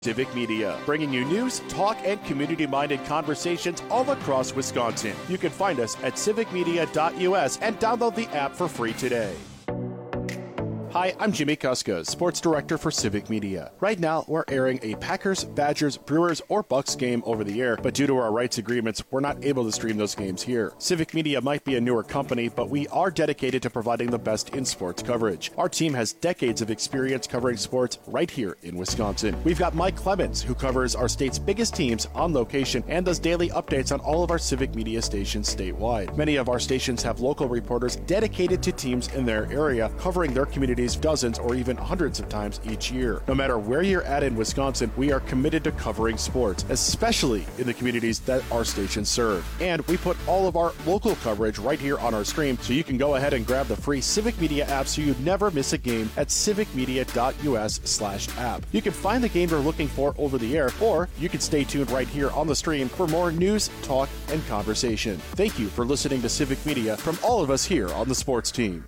Civic Media, bringing you news, talk, and community-minded conversations all across Wisconsin. You can find us at civicmedia.us and download the app for free today. Hi, I'm Jimmy Kuska, Sports Director for Civic Media. Right now, we're airing a Packers, Badgers, Brewers, or Bucks game over the air, but due to our rights agreements, we're not able to stream those games here. Civic Media might be a newer company, but we are dedicated to providing the best in sports coverage. Our team has decades of experience covering sports right here in Wisconsin. We've got Mike Clemens, who covers our state's biggest teams on location and does daily updates on all of our Civic Media stations statewide. Many of our stations have local reporters dedicated to teams in their area, covering their communities dozens or even hundreds of times each year. No matter where you're at in Wisconsin, we are committed to covering sports, especially in the communities that our stations serve. And we put all of our local coverage right here on our stream, so you can go ahead and grab the free Civic Media app so you never miss a game at civicmedia.us/app. You can find the game you're looking for over the air, or you can stay tuned right here on the stream for more news, talk, and conversation. Thank you for listening to Civic Media from all of us here on the sports team.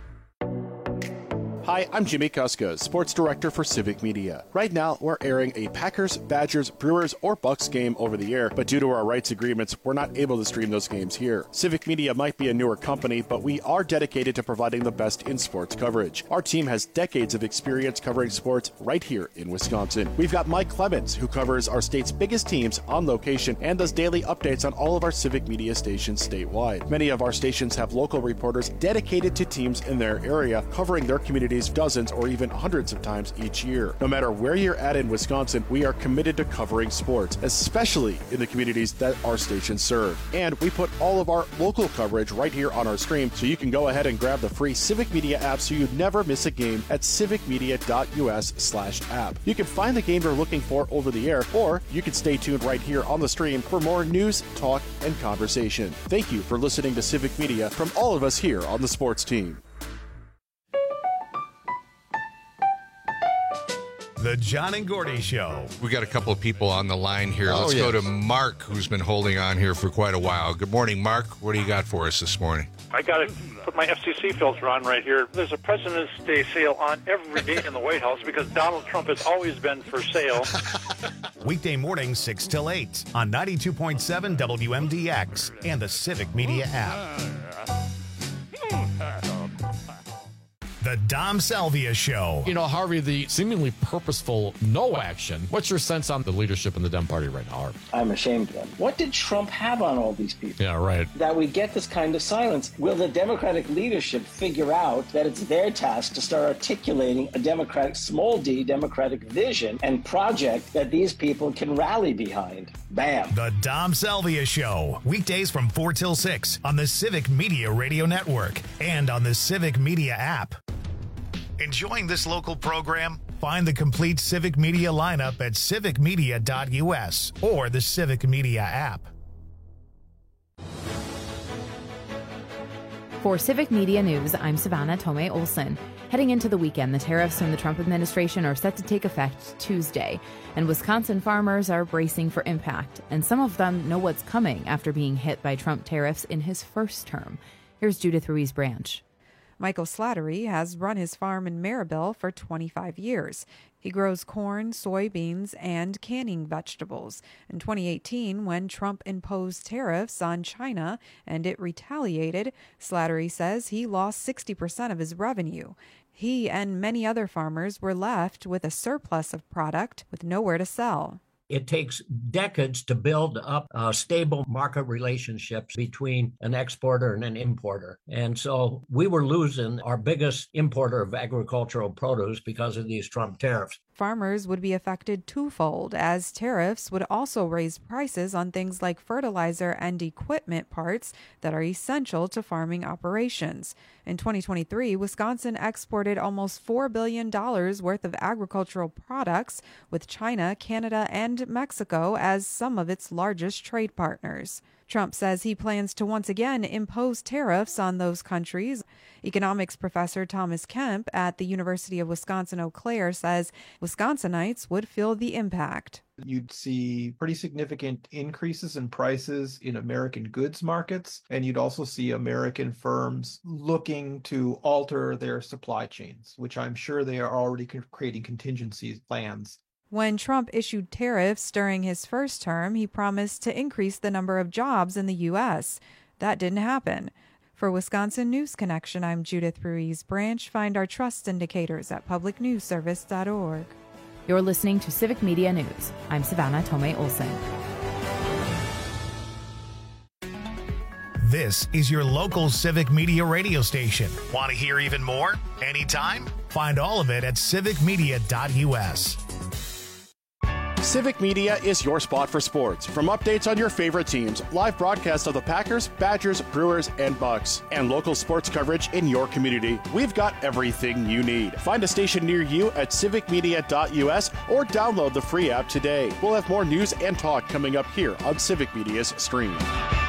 Hi, I'm Jimmy Kuska, Sports Director for Civic Media. Right now, we're airing a Packers, Badgers, Brewers, or Bucks game over the air, but due to our rights agreements, we're not able to stream those games here. Civic Media might be a newer company, but we are dedicated to providing the best in sports coverage. Our team has decades of experience covering sports right here in Wisconsin. We've got Mike Clemens, who covers our state's biggest teams on location and does daily updates on all of our Civic Media stations statewide. Many of our stations have local reporters dedicated to teams in their area, covering their communities dozens or even hundreds of times each year. No matter where you're at in Wisconsin, we are committed to covering sports, especially in the communities that our stations serve. And we put all of our local coverage right here on our stream, so you can go ahead and grab the free Civic Media app so you never miss a game at civicmedia.us/app. You can find the game you're looking for over the air, or you can stay tuned right here on the stream for more news, talk, and conversation. Thank you for listening to Civic Media from all of us here on the sports team. The John and Gordy Show. We got a couple of people on the line here. Let's go to Mark, who's been holding on here for quite a while. Good morning, Mark. What do you got for us this morning? I got to put my FCC filter on right here. There's a President's Day sale on every day in the White House because Donald Trump has always been for sale. Weekday mornings 6 till 8 on 92.7 WMDX and the Civic Media app. The Dom Salvia Show. You know, Harvey, the seemingly purposeful no action. What's your sense on the leadership in the Dem Party right now, Harvey? I'm ashamed of them. What did Trump have on all these people? Yeah, right. That we get this kind of silence. Will the Democratic leadership figure out that it's their task to start articulating a Democratic, small d, Democratic vision and project that these people can rally behind? Bam. The Dom Salvia Show. Weekdays from 4 till 6 on the Civic Media Radio Network and on the Civic Media app. Enjoying this local program? Find the complete Civic Media lineup at civicmedia.us or the Civic Media app. For Civic Media News, I'm Savannah Tomei Olson. Heading into the weekend, the tariffs from the Trump administration are set to take effect Tuesday, and Wisconsin farmers are bracing for impact, and some of them know what's coming after being hit by Trump tariffs in his first term. Here's Judith Ruiz Branch. Michael Slattery has run his farm in Maribel for 25 years. He grows corn, soybeans, and canning vegetables. In 2018, when Trump imposed tariffs on China and it retaliated, Slattery says he lost 60% of his revenue. He and many other farmers were left with a surplus of product with nowhere to sell. It takes decades to build up stable market relationships between an exporter and an importer. And so we were losing our biggest importer of agricultural produce because of these Trump tariffs. Farmers would be affected twofold, as tariffs would also raise prices on things like fertilizer and equipment parts that are essential to farming operations. In 2023, Wisconsin exported almost $4 billion worth of agricultural products, with China, Canada, and Mexico as some of its largest trade partners. Trump says he plans to once again impose tariffs on those countries. Economics professor Thomas Kemp at the University of Wisconsin-Eau Claire says Wisconsinites would feel the impact. You'd see pretty significant increases in prices in American goods markets, and you'd also see American firms looking to alter their supply chains, which I'm sure they are already creating contingency plans. When Trump issued tariffs during his first term, he promised to increase the number of jobs in the U.S. That didn't happen. For Wisconsin News Connection, I'm Judith Ruiz Branch. Find our trust indicators at publicnewsservice.org. You're listening to Civic Media News. I'm Savannah Tomei Olson. This is your local Civic Media radio station. Want to hear even more? Anytime? Find all of it at civicmedia.us. Civic Media is your spot for sports. From updates on your favorite teams, live broadcasts of the Packers, Badgers, Brewers, and Bucks, and local sports coverage in your community, we've got everything you need. Find a station near you at civicmedia.us or download the free app today. We'll have more news and talk coming up here on Civic Media's stream.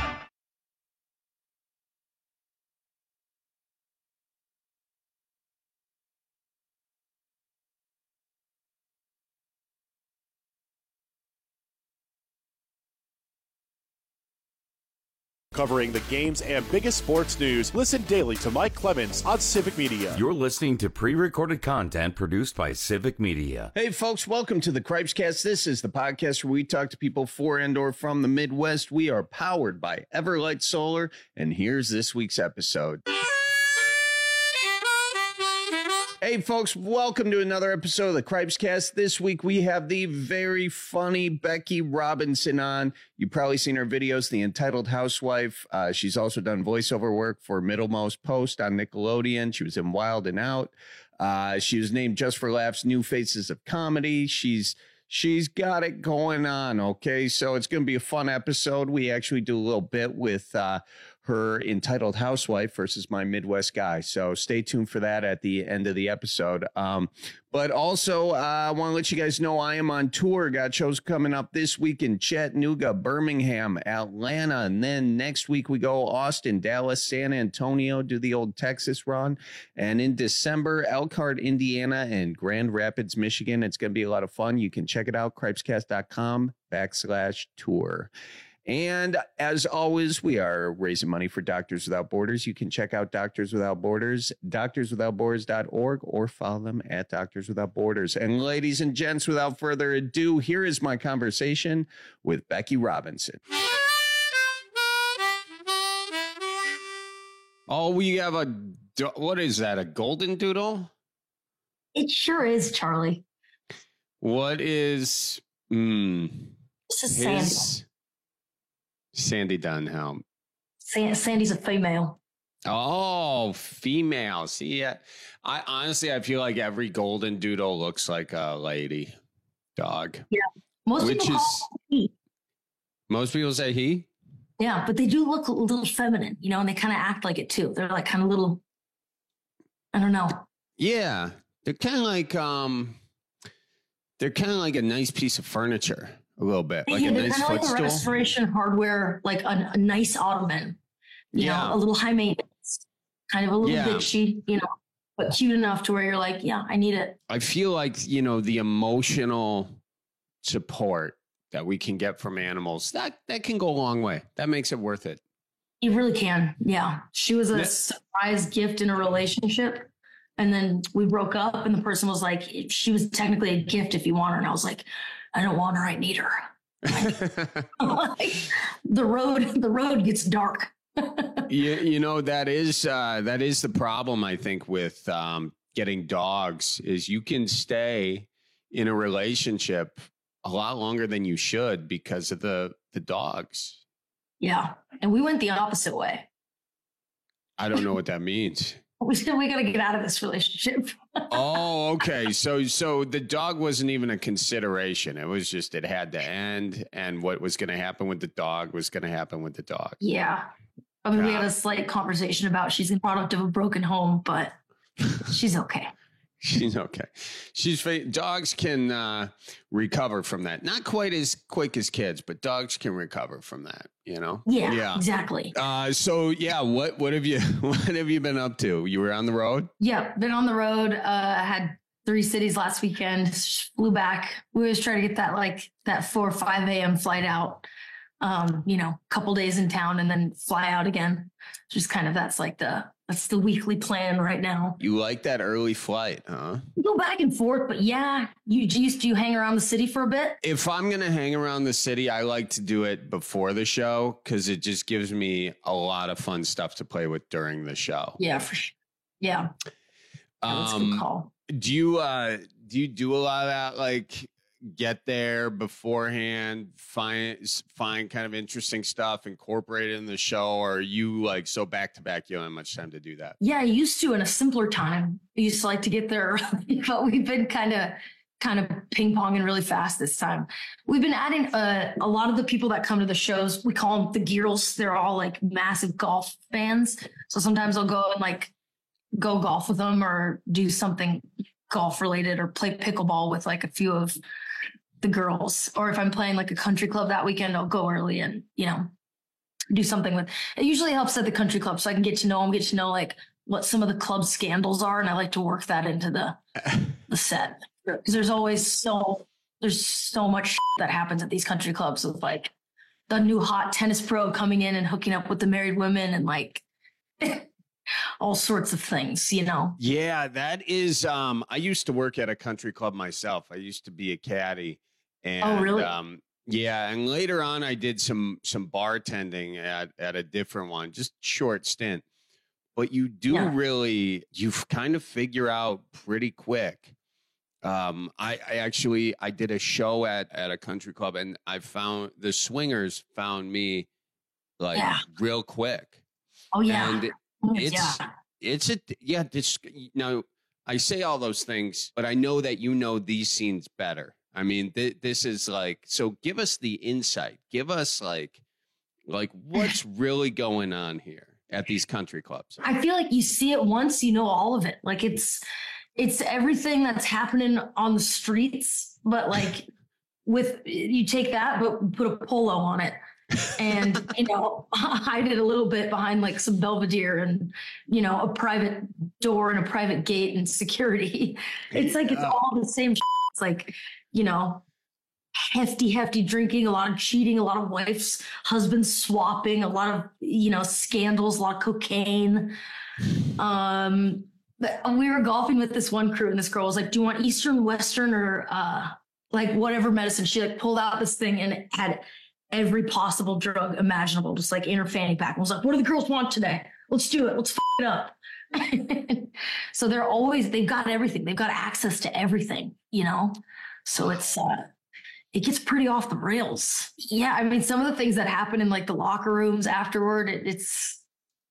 Covering the games and biggest sports news, listen daily to Mike Clemens on Civic Media. You're listening to pre-recorded content produced by Civic Media. Hey, folks, welcome to the Cripescast. This is the podcast where we talk to people for and or from the Midwest. We are powered by Everlight Solar, and here's this week's episode. Hey, folks, welcome to another episode of the Cripescast. This week, we have the very funny Becky Robinson on. You've probably seen her videos, The Entitled Housewife. She's also done voiceover work for Middlemost Post on Nickelodeon. She was in Wild and Out. She was named Just for Laughs New Faces of Comedy. She's got it going on, okay? So it's going to be a fun episode. We actually do a little bit with her Entitled Housewife versus My Midwest Guy. So stay tuned for that at the end of the episode. But also, I want to let you guys know I am on tour. Got shows coming up this week in Chattanooga, Birmingham, Atlanta. And then next week we go Austin, Dallas, San Antonio, do the old Texas run. And in December, Elkhart, Indiana, and Grand Rapids, Michigan. It's going to be a lot of fun. You can check it out, cripescast.com/tour. And as always, we are raising money for Doctors Without Borders. You can check out Doctors Without Borders, doctorswithoutborders.org, or follow them at Doctors Without Borders. And ladies and gents, without further ado, here is my conversation with Becky Robinson. Oh, we have what is that, a golden doodle? It sure is, Charlie. What is, This is Sandy. Sandy Dunhelm. Sandy's a female. Oh, female. See, I honestly feel like every golden doodle looks like a lady dog. Yeah. Most people call he. Most people say he? Yeah, but they do look a little feminine, and they kind of act like it too. They're like kind of little, I don't know. Yeah. They're kind of like a nice piece of furniture. A little bit, like a nice footstool. Like a Restoration Hardware, like a nice ottoman, you know, a little high maintenance, kind of a little bitchy, but cute enough to where you're like, yeah, I need it. I feel like, the emotional support that we can get from animals, that can go a long way. That makes it worth it. You really can. Yeah. She was a surprise gift in a relationship. And then we broke up and the person was like, she was technically a gift if you want her. And I was like, I don't want her. I need her. Like, the road gets dark. that is the problem, I think, with getting dogs is you can stay in a relationship a lot longer than you should because of the dogs. Yeah. And we went the opposite way. I don't know what that means. We said we got to get out of this relationship. Oh, okay. So the dog wasn't even a consideration. It was just it had to end, and what was going to happen with the dog was going to happen with the dog. Yeah. I mean, we had a slight conversation about she's a product of a broken home, but she's okay. She's okay. Dogs can recover from that. Not quite as quick as kids, but dogs can recover from that, Yeah, exactly. What have you been up to? You were on the road? Yeah, been on the road. Had 3 cities last weekend, flew back. We always try to get that 4 or 5 a.m. flight out. Couple days in town and then fly out again. Just kind of, that's like the That's the weekly plan right now. You like that early flight, huh? You go back and forth, but yeah, do you hang around the city for a bit? If I'm going to hang around the city, I like to do it before the show because it just gives me a lot of fun stuff to play with during the show. Yeah, for sure. Yeah. That's a good call. Do you do a lot of that, like get there beforehand, find kind of interesting stuff, incorporate it in the show, or are you like so back to back you don't have much time to do that? Yeah, I used to in a simpler time. I used to like to get there early, but we've been kind of ping-ponging really fast this time. We've been adding a lot of the people that come to the shows, we call them the girls. They're all like massive golf fans. So sometimes I'll go and like go golf with them or do something golf related or play pickleball with like a few of the girls. Or if I'm playing like a country club that weekend, I'll go early and, do something with. It usually helps at the country club so I can get to know them, get to know like what some of the club scandals are. And I like to work that into the set. Because there's so much that happens at these country clubs with like the new hot tennis pro coming in and hooking up with the married women and like all sorts of things, Yeah, that is. I used to work at a country club myself. I used to be a caddy. And, oh, really? Yeah, and later on, I did some bartending at a different one, just short stint. But you you kind of figure out pretty quick. I did a show at a country club, and I found the swingers found me like real quick. Oh yeah, and now I say all those things, but I know that these scenes better. I mean, this is like, so give us the insight. Give us like what's really going on here at these country clubs. I feel like you see it once, you know all of it. Like it's everything that's happening on the streets, but like you take that, but put a polo on it and, hide it a little bit behind like some Belvedere and, a private door and a private gate and security. It's like, it's all the same. It's like, hefty drinking, a lot of cheating, a lot of wives, husbands swapping, a lot of, scandals, a lot of cocaine. But we were golfing with this one crew and this girl was like, do you want Eastern, Western, or like whatever medicine? She like pulled out this thing and it had every possible drug imaginable, just like in her fanny pack. And was like, what do the girls want today? Let's do it. Let's f it up. So they've got everything. They've got access to everything, So it gets pretty off the rails. Yeah. I mean, some of the things that happen in like the locker rooms afterward, it's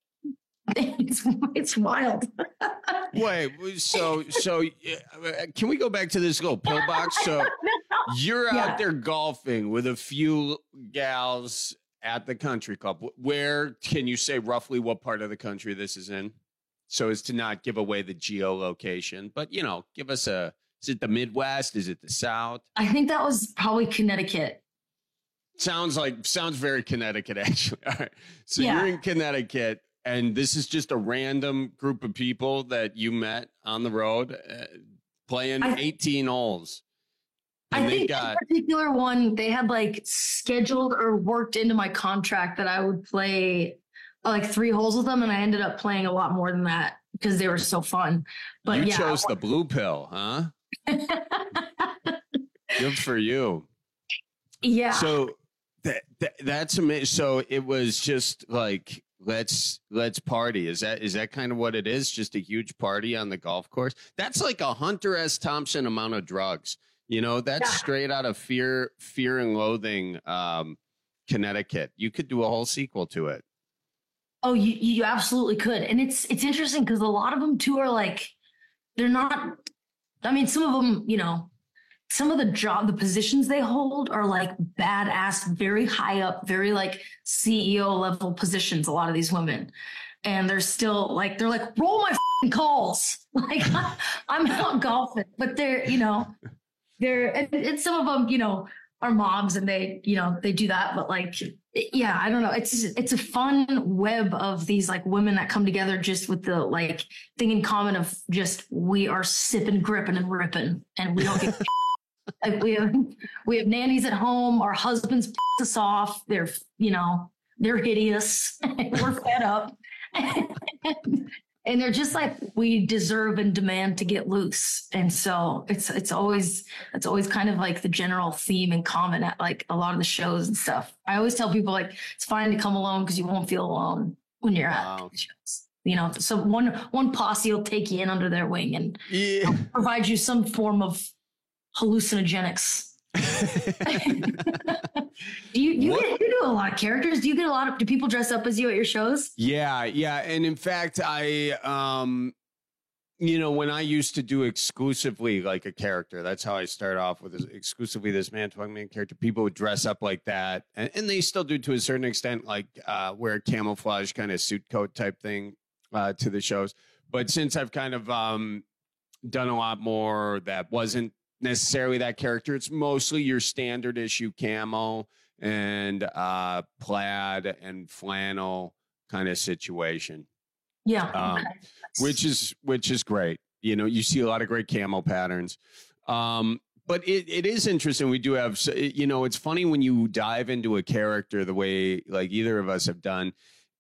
wild. Wait, so can we go back to this little pillbox? So you're out there golfing with a few gals at the country club. Where can you say roughly what part of the country this is in? So as to not give away the geolocation, but give us is it the Midwest? Is it the South? I think that was probably Connecticut. Sounds very Connecticut, actually. All right. So you're in Connecticut. And this is just a random group of people that you met on the road playing 18 holes. And I think that particular one, they had like scheduled or worked into my contract that I would play like 3 holes with them. And I ended up playing a lot more than that because they were so fun. But you chose the blue pill, huh? Good for you. Yeah. So that's amazing. So it was just like, let's party. Is that kind of what it is? Just a huge party on the golf course. That's like a Hunter S. Thompson amount of drugs. That's straight out of Fear and Loathing, Connecticut. You could do a whole sequel to it. Oh, you absolutely could. And it's interesting because a lot of them too are like, they're not, I mean, some of them, some of the positions they hold are like badass, very high up, very like CEO level positions. A lot of these women, and they're still like, they're like, roll my f***ing calls. Like I'm out golfing, but they're, and some of them, are moms and they, they do that. But like, yeah, I don't know. It's a fun web of these like women that come together just with the like thing in common of just, we are sipping, gripping and ripping and we don't get like we have nannies at home. Our husbands piss us off. They're hideous. We're fed up. And they're just like, we deserve and demand to get loose. And so it's always kind of like the general theme and comment at like a lot of the shows and stuff. I always tell people like, it's fine to come alone because you won't feel alone when you're at shows. You know, so one posse will take you in under their wing and provide you some form of hallucinogenics. Do you do a lot of characters? Do you get do people dress up as you at your shows? Yeah. And in fact, I, when I used to do exclusively like a character, that's how I started off with exclusively this Manitowoc Man character. People would dress up like that. And they still do to a certain extent, like wear a camouflage kind of suit coat type thing to the shows. But since I've kind of done a lot more that wasn't necessarily that character, it's mostly your standard issue camo and plaid and flannel kind of situation. Yeah. Which is great. You know, you see a lot of great camo patterns. But it is interesting. We do have, it's funny when you dive into a character the way like either of us have done.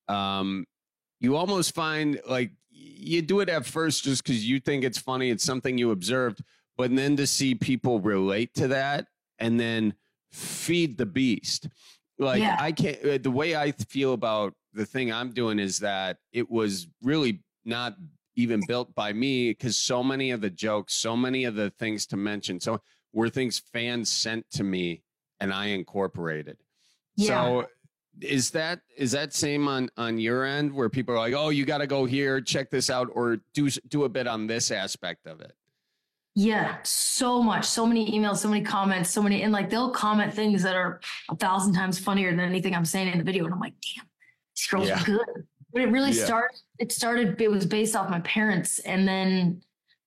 You almost find like you do it at first just because you think it's funny. It's something you observed. But then to see people relate to that and then feed the beast. Like I can't, the way I feel about the thing I'm doing is that it was really not even built by me because so many of the jokes, so many of the things to mention, so were things fans sent to me and I incorporated. Yeah. So is that same on your end where people are like, oh, you got to go here, check this out, or do a bit on this aspect of it? Yeah, so much, so many emails, so many comments, and like they'll comment things that are 1,000 times funnier than anything I'm saying in the video. And I'm like, damn, these girls are good. But it really it was based off my parents. And then,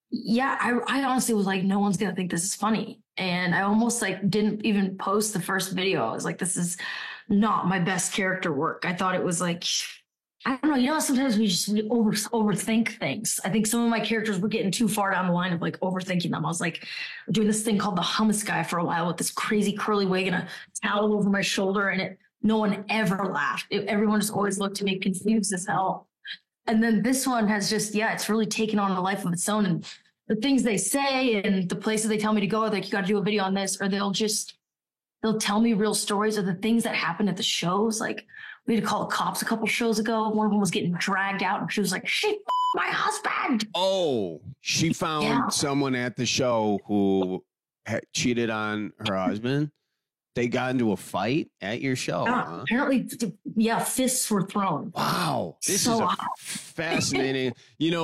I honestly was like, no one's going to think this is funny. And I almost like didn't even post the first video. I was like, this is not my best character work. I thought it was like, I don't know. Sometimes we overthink things. I think some of my characters were getting too far down the line of like overthinking them. I was like doing this thing called the hummus guy for a while with this crazy curly wig and a towel over my shoulder. And no one ever laughed. Everyone just always looked to me confused as hell. And then this one has just, it's really taken on a life of its own. And the things they say and the places they tell me to go, like, you got to do a video on this, or they'll tell me real stories of the things that happened at the shows. Like, we had to call the cops a couple shows ago. One of them was getting dragged out and she was like, she f***ed my husband. Oh, she found someone at the show who had cheated on her husband. They got into a fight at your show. Huh? Apparently, fists were thrown. Wow. This is fascinating.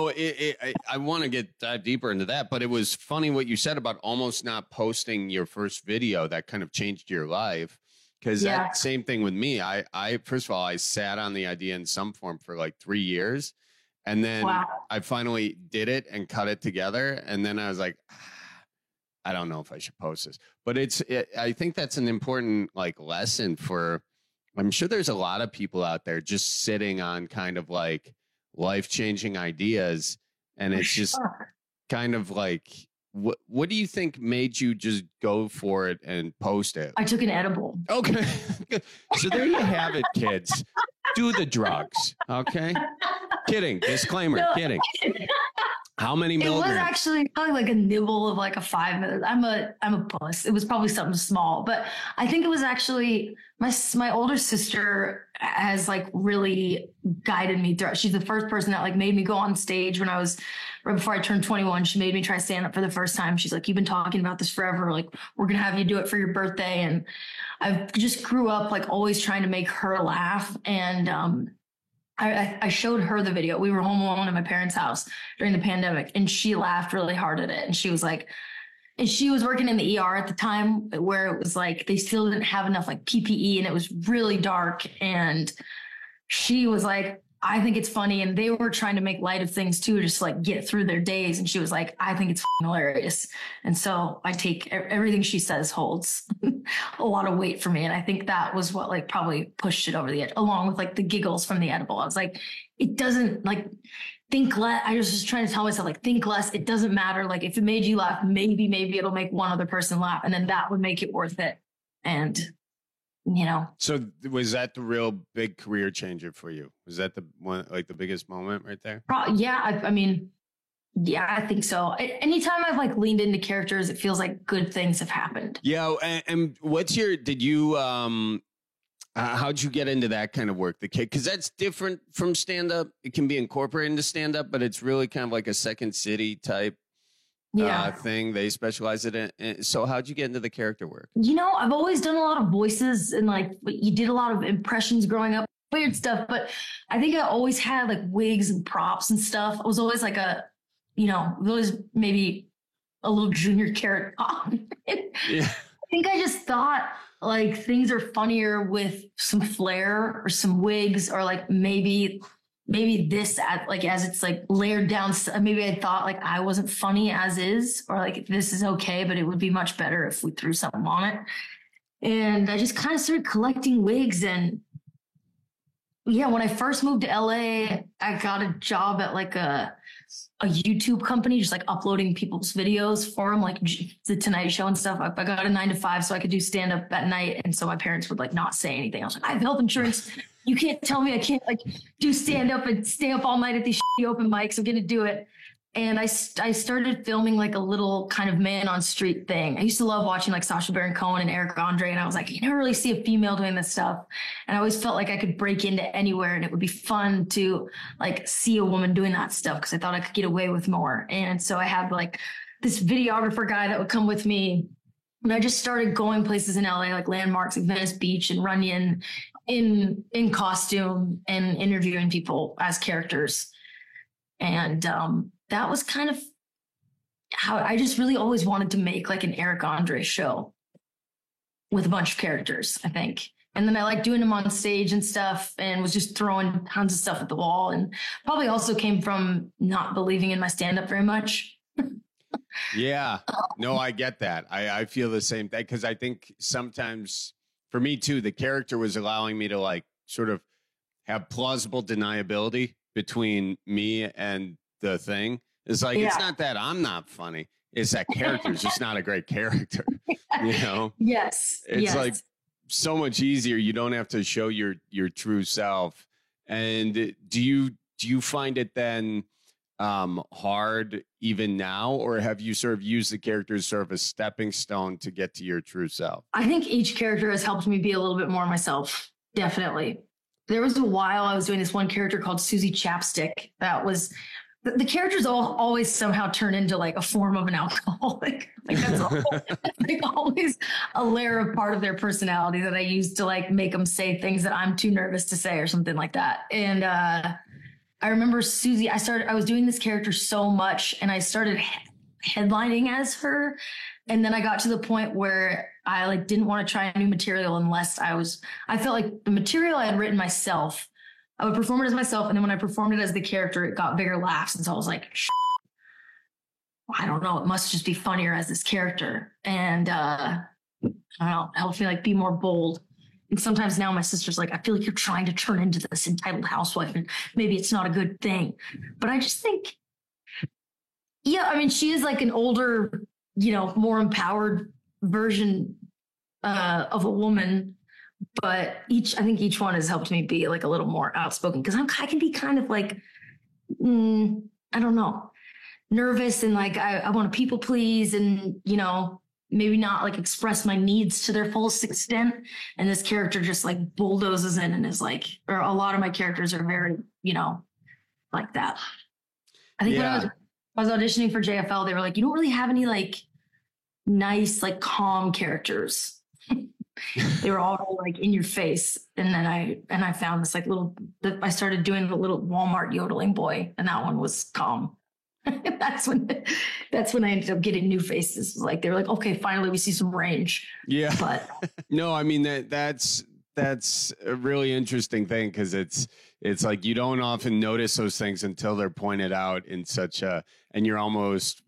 I want to dive deeper into that, but it was funny what you said about almost not posting your first video that kind of changed your life. Because that same thing with me. I first of all, I sat on the idea in some form for like 3 years. And then I finally did it and cut it together. And then I was like, I don't know if I should post this. But I think that's an important like lesson for, I'm sure there's a lot of people out there just sitting on kind of like life-changing ideas. And it's just kind of like, what do you think made you just go for it and post it? I took an edible. Okay. So there you have it, kids. Do the drugs. Okay. Kidding. Disclaimer. No. Kidding. How many milligrams? It was actually probably like a nibble of like a 5 minutes. I'm a puss. It was probably something small, but I think it was actually my older sister has like really guided me through. She's the first person that like made me go on stage when I was right before I turned 21. She made me try stand up for the first time. She's like, you've been talking about this forever. Like, we're going to have you do it for your birthday. And I just grew up like always trying to make her laugh. And, I showed her the video. We were home alone at my parents' house during the pandemic, and she laughed really hard at it. And she was like, and she was working in the ER at the time where it was like, they still didn't have enough like PPE and it was really dark. And she was like, I think it's funny. And they were trying to make light of things too, just like get through their days. And she was like, I think it's hilarious. And so I take everything she says holds a lot of weight for me. And I think that was what like probably pushed it over the edge, along with like the giggles from the edible. I was like, it doesn't like think less. I was just trying to tell myself like, think less. It doesn't matter. Like if it made you laugh, maybe it'll make one other person laugh. And then that would make it worth it. And you know. So was that the real big career changer for you? Was that the one, like the biggest moment right there? Yeah. I mean, yeah, I think so. Anytime I've like leaned into characters, it feels like good things have happened. Yeah. And what's did you, how'd you get into that kind of work? Because that's different from stand-up. It can be incorporated into stand-up, but it's really kind of like a Second City type thing. They specialize in it. So how'd you get into the character work? You know, I've always done a lot of voices and like you did a lot of impressions growing up, weird stuff. But I think I always had like wigs and props and stuff. I was always like always maybe a little junior carrot pop. Yeah. I think I just thought like things are funnier with some flair or some wigs or like maybe this as it's like layered down. Maybe I thought like I wasn't funny as is, or like this is okay, but it would be much better if we threw something on it. And I just kind of started collecting wigs. And yeah, when I first moved to LA, I got a job at like a YouTube company, just like uploading people's videos for them, like the Tonight Show and stuff. I got a 9 to 5 so I could do stand up at night. And so my parents would like not say anything. I was like, I have health insurance. You can't tell me I can't like do stand up and stay up all night at these open mics. I'm going to do it. And I started filming like a little kind of man on street thing. I used to love watching like Sacha Baron Cohen and Eric Andre. And I was like, you never really see a female doing this stuff. And I always felt like I could break into anywhere and it would be fun to like see a woman doing that stuff because I thought I could get away with more. And so I had like this videographer guy that would come with me. And I just started going places in LA, like landmarks like Venice Beach and Runyon in costume and interviewing people as characters. And, that was kind of how I just really always wanted to make like an Eric Andre show with a bunch of characters, I think. And then I liked doing them on stage and stuff and was just throwing tons of stuff at the wall, and probably also came from not believing in my stand-up very much. Yeah, no, I get that. I feel the same thing because I think sometimes for me too, the character was allowing me to like sort of have plausible deniability between me and the thing. It's like, it's not that I'm not funny. It's that character's just not a great character, you know? Yes. It's like so much easier. You don't have to show your true self. And do you find it then hard even now, or have you sort of used the character as sort of a stepping stone to get to your true self? I think each character has helped me be a little bit more myself. Definitely. There was a while I was doing this one character called Susie Chapstick. That was the characters always somehow turn into like a form of an alcoholic. Like that's like always a layer of part of their personality that I use to like make them say things that I'm too nervous to say or something like that. And I remember Susie, I was doing this character so much and I started headlining as her. And then I got to the point where I like didn't want to try new material unless I felt like the material I had written myself, I would perform it as myself. And then when I performed it as the character, it got bigger laughs. And so I was like, I don't know. It must just be funnier as this character. And I don't know, it helps me like be more bold. And sometimes now my sister's like, I feel like you're trying to turn into this entitled housewife and maybe it's not a good thing. But I just think, yeah, I mean, she is like an older, you know, more empowered version of a woman. But I think each one has helped me be like a little more outspoken because I can be kind of like, I don't know, nervous and like I want to people please and, you know, maybe not like express my needs to their fullest extent. And this character just like bulldozes in and is like, or a lot of my characters are very, you know, like that. I think when I was auditioning for JFL, they were like, you don't really have any like nice, like calm characters. They were all like in your face. And then I found this like I started doing the little Walmart yodeling boy, and that one was calm. That's when I ended up getting new faces. Like they were like, okay, finally we see some range. Yeah. But no, I mean that's a really interesting thing because it's like you don't often notice those things until they're pointed out in and you're almost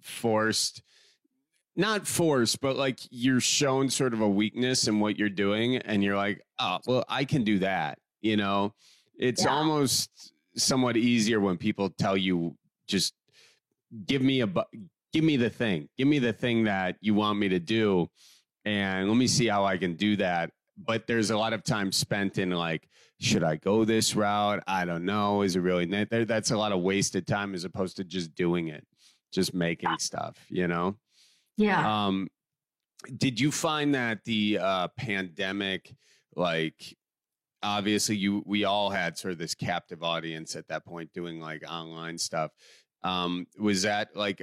not forced, but like you're shown sort of a weakness in what you're doing. And you're like, oh, well, I can do that. You know, it's almost somewhat easier when people tell you, just give me the thing that you want me to do. And let me see how I can do that. but there's a lot of time spent in like, should I go this route? I don't know. Is it really? That's a lot of wasted time as opposed to just doing it, just making stuff, you know? Yeah. Did you find that the pandemic, like, obviously we all had sort of this captive audience at that point doing like online stuff. Was that like,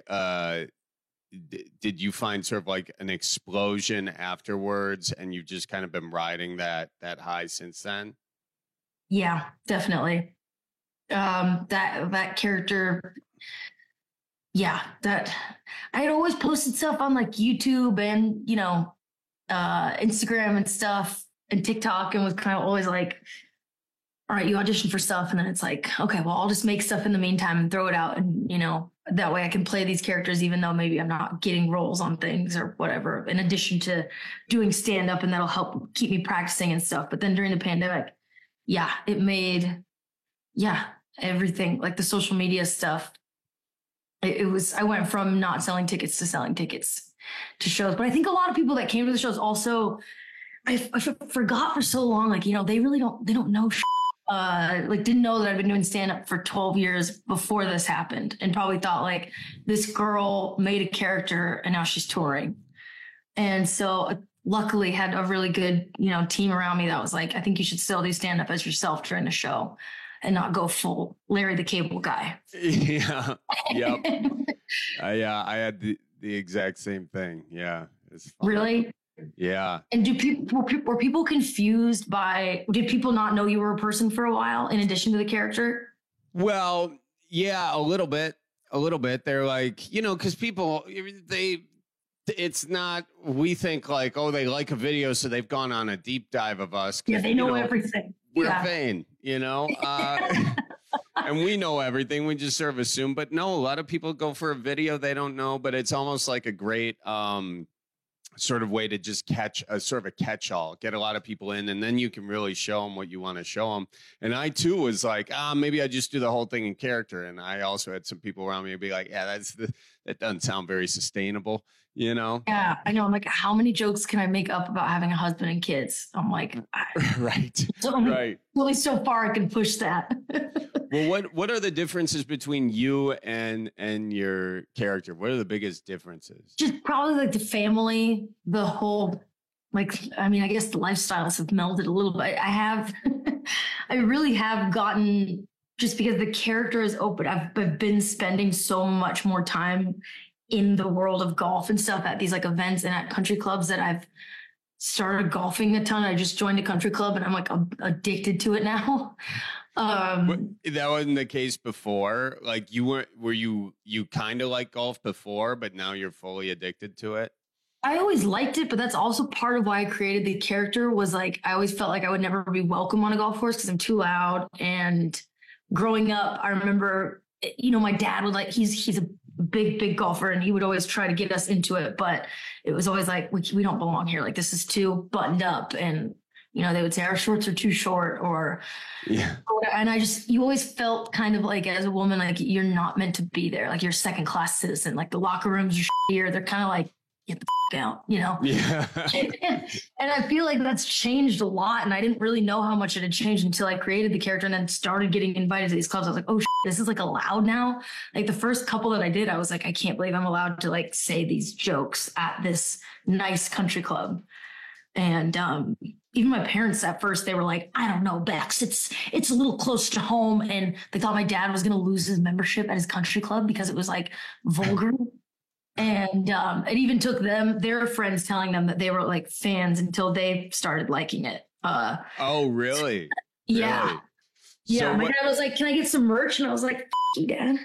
did you find sort of like an explosion afterwards and you've just kind of been riding that high since then? Yeah, definitely. That character. Yeah, that I had always posted stuff on like YouTube and, you know, Instagram and stuff and TikTok, and was kind of always like, all right, you audition for stuff. And then it's like, okay, well, I'll just make stuff in the meantime and throw it out. And, you know, that way I can play these characters, even though maybe I'm not getting roles on things or whatever, in addition to doing stand up, and that'll help keep me practicing and stuff. But then during the pandemic, yeah, it made, everything like the social media stuff. I went from not selling tickets to selling tickets to shows. But I think a lot of people that came to the shows also, I forgot for so long, like, you know, they don't know like didn't know that I've been doing stand up for 12 years before this happened, and probably thought like this girl made a character and now she's touring. And so luckily had a really good, you know, team around me that was like, I think you should still do stand up as yourself during the show and not go full Larry the Cable Guy. Yeah. Yep. I had the exact same thing. Yeah. Really? Yeah. And were people confused did people not know you were a person for a while in addition to the character? Well, yeah, a little bit. They're like, you know, because people, it's not, we think like, oh, they like a video, so they've gone on a deep dive of us. Yeah, they know everything. We're vain, you know, and we know everything. We just sort of assume. But no, a lot of people go for a video they don't know, but it's almost like a great sort of way to just catch a sort of a catch-all, get a lot of people in, and then you can really show them what you want to show them. And I too was like, maybe I just do the whole thing in character. And I also had some people around me be like, yeah, that doesn't sound very sustainable, you know? Yeah, I know. I'm like, how many jokes can I make up about having a husband and kids? I'm like, right. Only so far I can push that. Well, what are the differences between you and your character? What are the biggest differences? Just probably like the family, the whole, like, I mean, I guess the lifestyles have melded a little bit. I really have gotten, just because the character is open, I've been spending so much more time in the world of golf and stuff at these like events and at country clubs that I've started golfing a ton. I just joined a country club and I'm like addicted to it now. That wasn't the case before. Like were you kind of like golf before, but now you're fully addicted to it? I always liked it, but that's also part of why I created the character. Was like, I always felt like I would never be welcome on a golf course because I'm too loud. And growing up, I remember, you know, my dad would like, he's a big golfer, and he would always try to get us into it, but it was always like, we don't belong here. Like, this is too buttoned up. And, you know, they would say our shorts are too short or, and you always felt kind of like, as a woman, like you're not meant to be there. Like, you're a second class citizen. Like, the locker rooms are shittier. They're kind of like, get the out, you know? Yeah. And I feel like that's changed a lot. And I didn't really know how much it had changed until I created the character and then started getting invited to these clubs. I was like, oh, this is like allowed now. Like, the first couple that I did, I was like, I can't believe I'm allowed to like say these jokes at this nice country club. And even my parents at first, they were like, I don't know, Bex, it's a little close to home. And they thought my dad was going to lose his membership at his country club because it was like vulgar. And it even took their friends telling them that they were like fans until they started liking it. Oh, really? Yeah. Really? Yeah. So my dad was like, can I get some merch? And I was like, F you, Dad.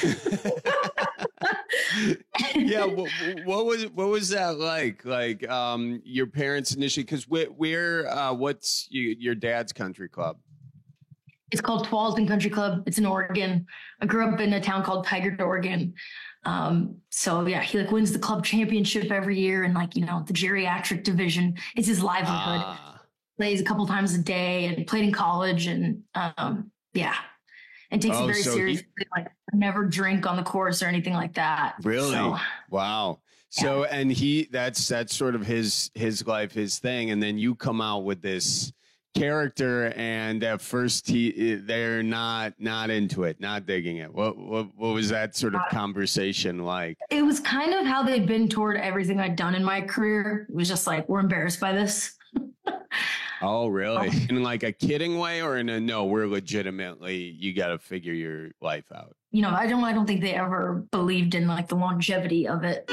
Yeah. What was that like? Like your parents initially, because what's your dad's country club? It's called Tualatin Country Club. It's in Oregon. I grew up in a town called Tigard, Oregon. So yeah, he like wins the club championship every year, and like, you know, the geriatric division, it's his livelihood. Plays a couple times a day and played in college, and yeah, and takes it very seriously. Like, never drink on the course or anything like that. Really? So. Wow. So, and that's sort of his life, his thing. And then you come out with this character, and at first they're not into it, not digging it. What was that sort of conversation like? It was kind of how they've been toward everything I'd done in my career. It was just like, we're embarrassed by this. Oh, really? In like a kidding way, or in a no, we're legitimately, you got to figure your life out? You know, I don't think they ever believed in like the longevity of it.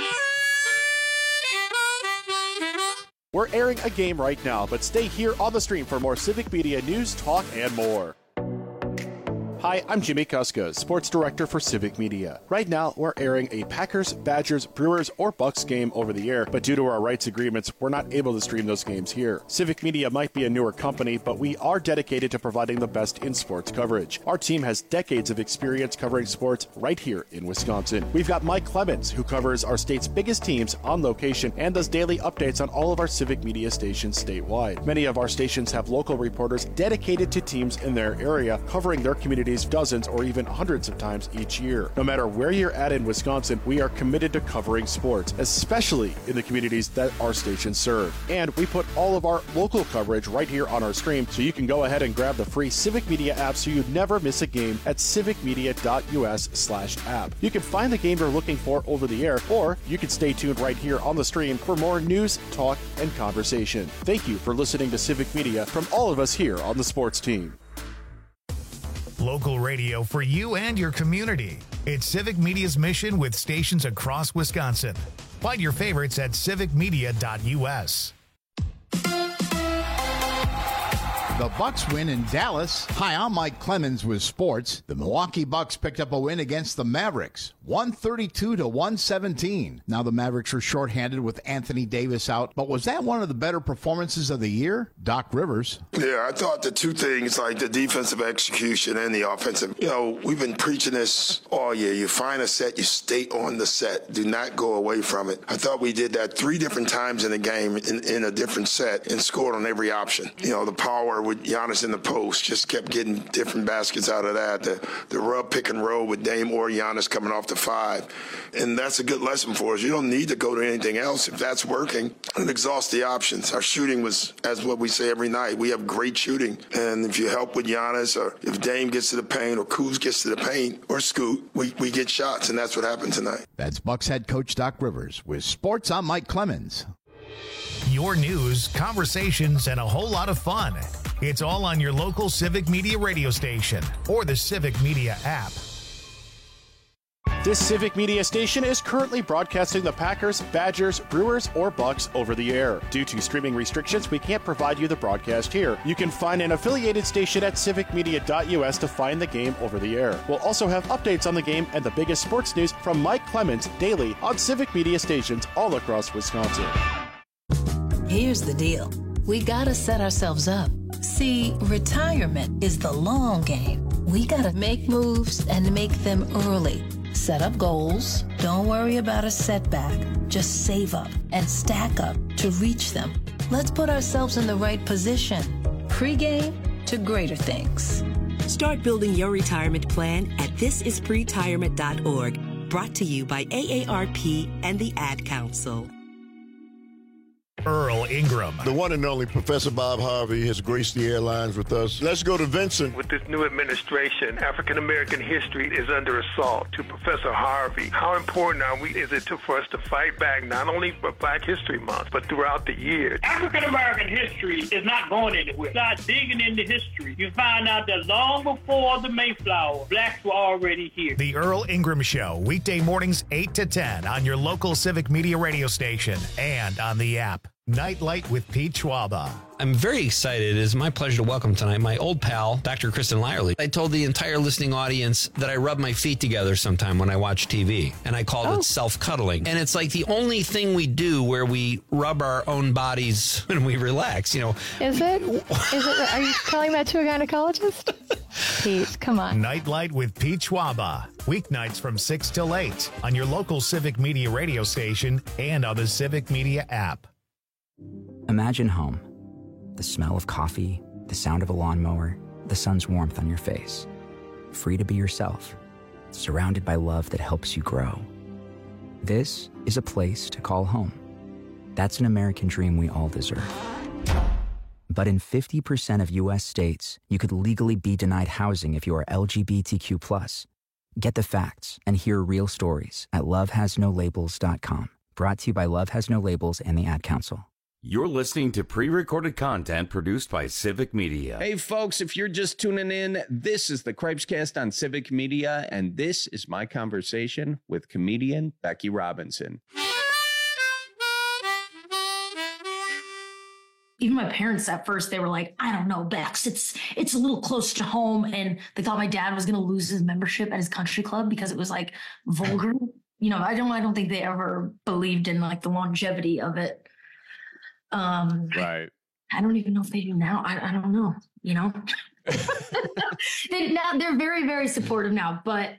We're airing a game right now, but stay here on the stream for more Civic Media news, talk, and more. Hi, I'm Jimmy Kuska, Sports Director for Civic Media. Right now, we're airing a Packers, Badgers, Brewers, or Bucks game over the air, but due to our rights agreements, we're not able to stream those games here. Civic Media might be a newer company, but we are dedicated to providing the best in sports coverage. Our team has decades of experience covering sports right here in Wisconsin. We've got Mike Clemens, who covers our state's biggest teams on location and does daily updates on all of our Civic Media stations statewide. Many of our stations have local reporters dedicated to teams in their area, covering their communities dozens or even hundreds of times each year. No matter where you're at in Wisconsin, we are committed to covering sports, especially in the communities that our stations serve. And we put all of our local coverage right here on our stream, so you can go ahead and grab the free Civic Media app so you never miss a game at civicmedia.us/app. You can find the game you're looking for over the air, or you can stay tuned right here on the stream for more news, talk, and conversation. Thank you for listening to Civic Media from all of us here on the sports team. Local radio for you and your community. It's Civic Media's mission with stations across Wisconsin. Find your favorites at civicmedia.us. The Bucks win in Dallas. Hi, I'm Mike Clemens with sports. The Milwaukee Bucks picked up a win against the Mavericks, 132-117. Now the Mavericks are shorthanded with Anthony Davis out, but was that one of the better performances of the year? Doc Rivers. Yeah, I thought the two things, like the defensive execution and the offensive, we've been preaching this all year. You find a set, you stay on the set. Do not go away from it. I thought we did that 3 different times in the game in a different set and scored on every option. The power with Giannis in the post, just kept getting different baskets out of that. The rub pick and roll with Dame or Giannis coming off the 5. And that's a good lesson for us. You don't need to go to anything else. If that's working, and exhaust the options. Our shooting was, as what we say every night, we have great shooting. And if you help with Giannis, or if Dame gets to the paint, or Kuz gets to the paint, or Scoot, we get shots, and that's what happened tonight. That's Bucks head coach Doc Rivers. With sports, I'm Mike Clemens. Your news, conversations, and a whole lot of fun. It's all on your local Civic Media radio station or the Civic Media app. This Civic Media station is currently broadcasting the Packers, Badgers, Brewers, or Bucks over the air. Due to streaming restrictions, we can't provide you the broadcast here. You can find an affiliated station at civicmedia.us to find the game over the air. We'll also have updates on the game and the biggest sports news from Mike Clemens daily on Civic Media stations all across Wisconsin. Here's the deal. We gotta set ourselves up. See, retirement is the long game. We gotta make moves and make them early. Set up goals. Don't worry about a setback. Just save up and stack up to reach them. Let's put ourselves in the right position. Pre-game to greater things. Start building your retirement plan at thisispretirement.org. Brought to you by AARP and the Ad Council. Earl Ingram. The one and only Professor Bob Harvey has graced the airlines with us. Let's go to Vincent. With this new administration, African-American history is under assault. To Professor Harvey, how important is it for us to fight back, not only for Black History Month, but throughout the year? African-American history is not going anywhere. Start digging into history. You find out that long before the Mayflower, blacks were already here. The Earl Ingram Show, weekday mornings 8 to 10 on your local Civic Media radio station and on the app. Nightlight with Pete Schwaba. I'm very excited. It is my pleasure to welcome tonight my old pal, Dr. Kristen Lyerly. I told the entire listening audience that I rub my feet together sometime when I watch TV, and I called it self-cuddling. And it's like the only thing we do where we rub our own bodies when we relax, Is it? Are you telling that to a gynecologist? Pete, come on. Nightlight with Pete Schwaba. Weeknights from 6 till 8 on your local Civic Media radio station and on the Civic Media app. Imagine home. The smell of coffee, the sound of a lawnmower, the sun's warmth on your face. Free to be yourself, surrounded by love that helps you grow. This is a place to call home. That's an American dream we all deserve. But in 50% of U.S. states, you could legally be denied housing if you are LGBTQ+. Get the facts and hear real stories at lovehasnolabels.com. Brought to you by Love Has No Labels and the Ad Council. You're listening to pre-recorded content produced by Civic Media. Hey, folks, if you're just tuning in, this is the Cripescast on Civic Media, and this is my conversation with comedian Becky Robinson. Even my parents at first, they were like, I don't know, Bex, it's a little close to home. And they thought my dad was going to lose his membership at his country club because it was like vulgar. You know, I don't think they ever believed in like the longevity of it. Right. I don't even know if they do now. I don't know, you know. They're very, very supportive now, but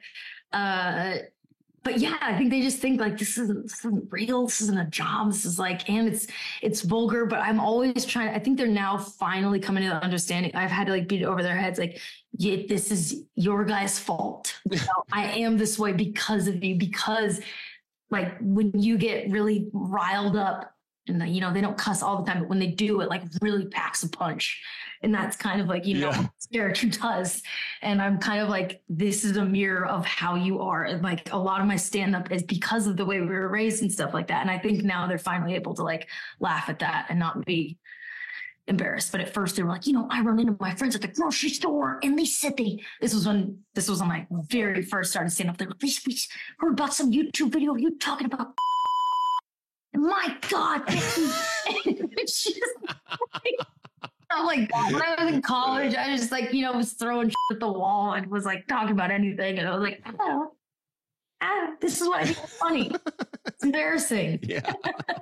yeah, I think they just think like this isn't real. This isn't a job. This is like, and it's vulgar, but I'm always trying. I think they're now finally coming to the understanding. I've had to like beat it over their heads. Like, yeah, this is your guys' fault. You know, I am this way because of you, because like when you get really riled up, and you know, they don't cuss all the time, but when they do, it like really packs a punch. And that's kind of like, you know, what this character does. And I'm kind of like, this is a mirror of how you are. And like a lot of my stand-up is because of the way we were raised and stuff like that. And I think now they're finally able to like laugh at that and not be embarrassed. But at first they were like, you know, I run into my friends at the grocery store and they said this was when my very first started stand-up. They were like, we heard about some YouTube video of you talking about my God. It's just I'm like, when I was in college, I just like, you know, was throwing shit at the wall and was like talking about anything. And I was like, this is what I think is funny. It's embarrassing. Yeah.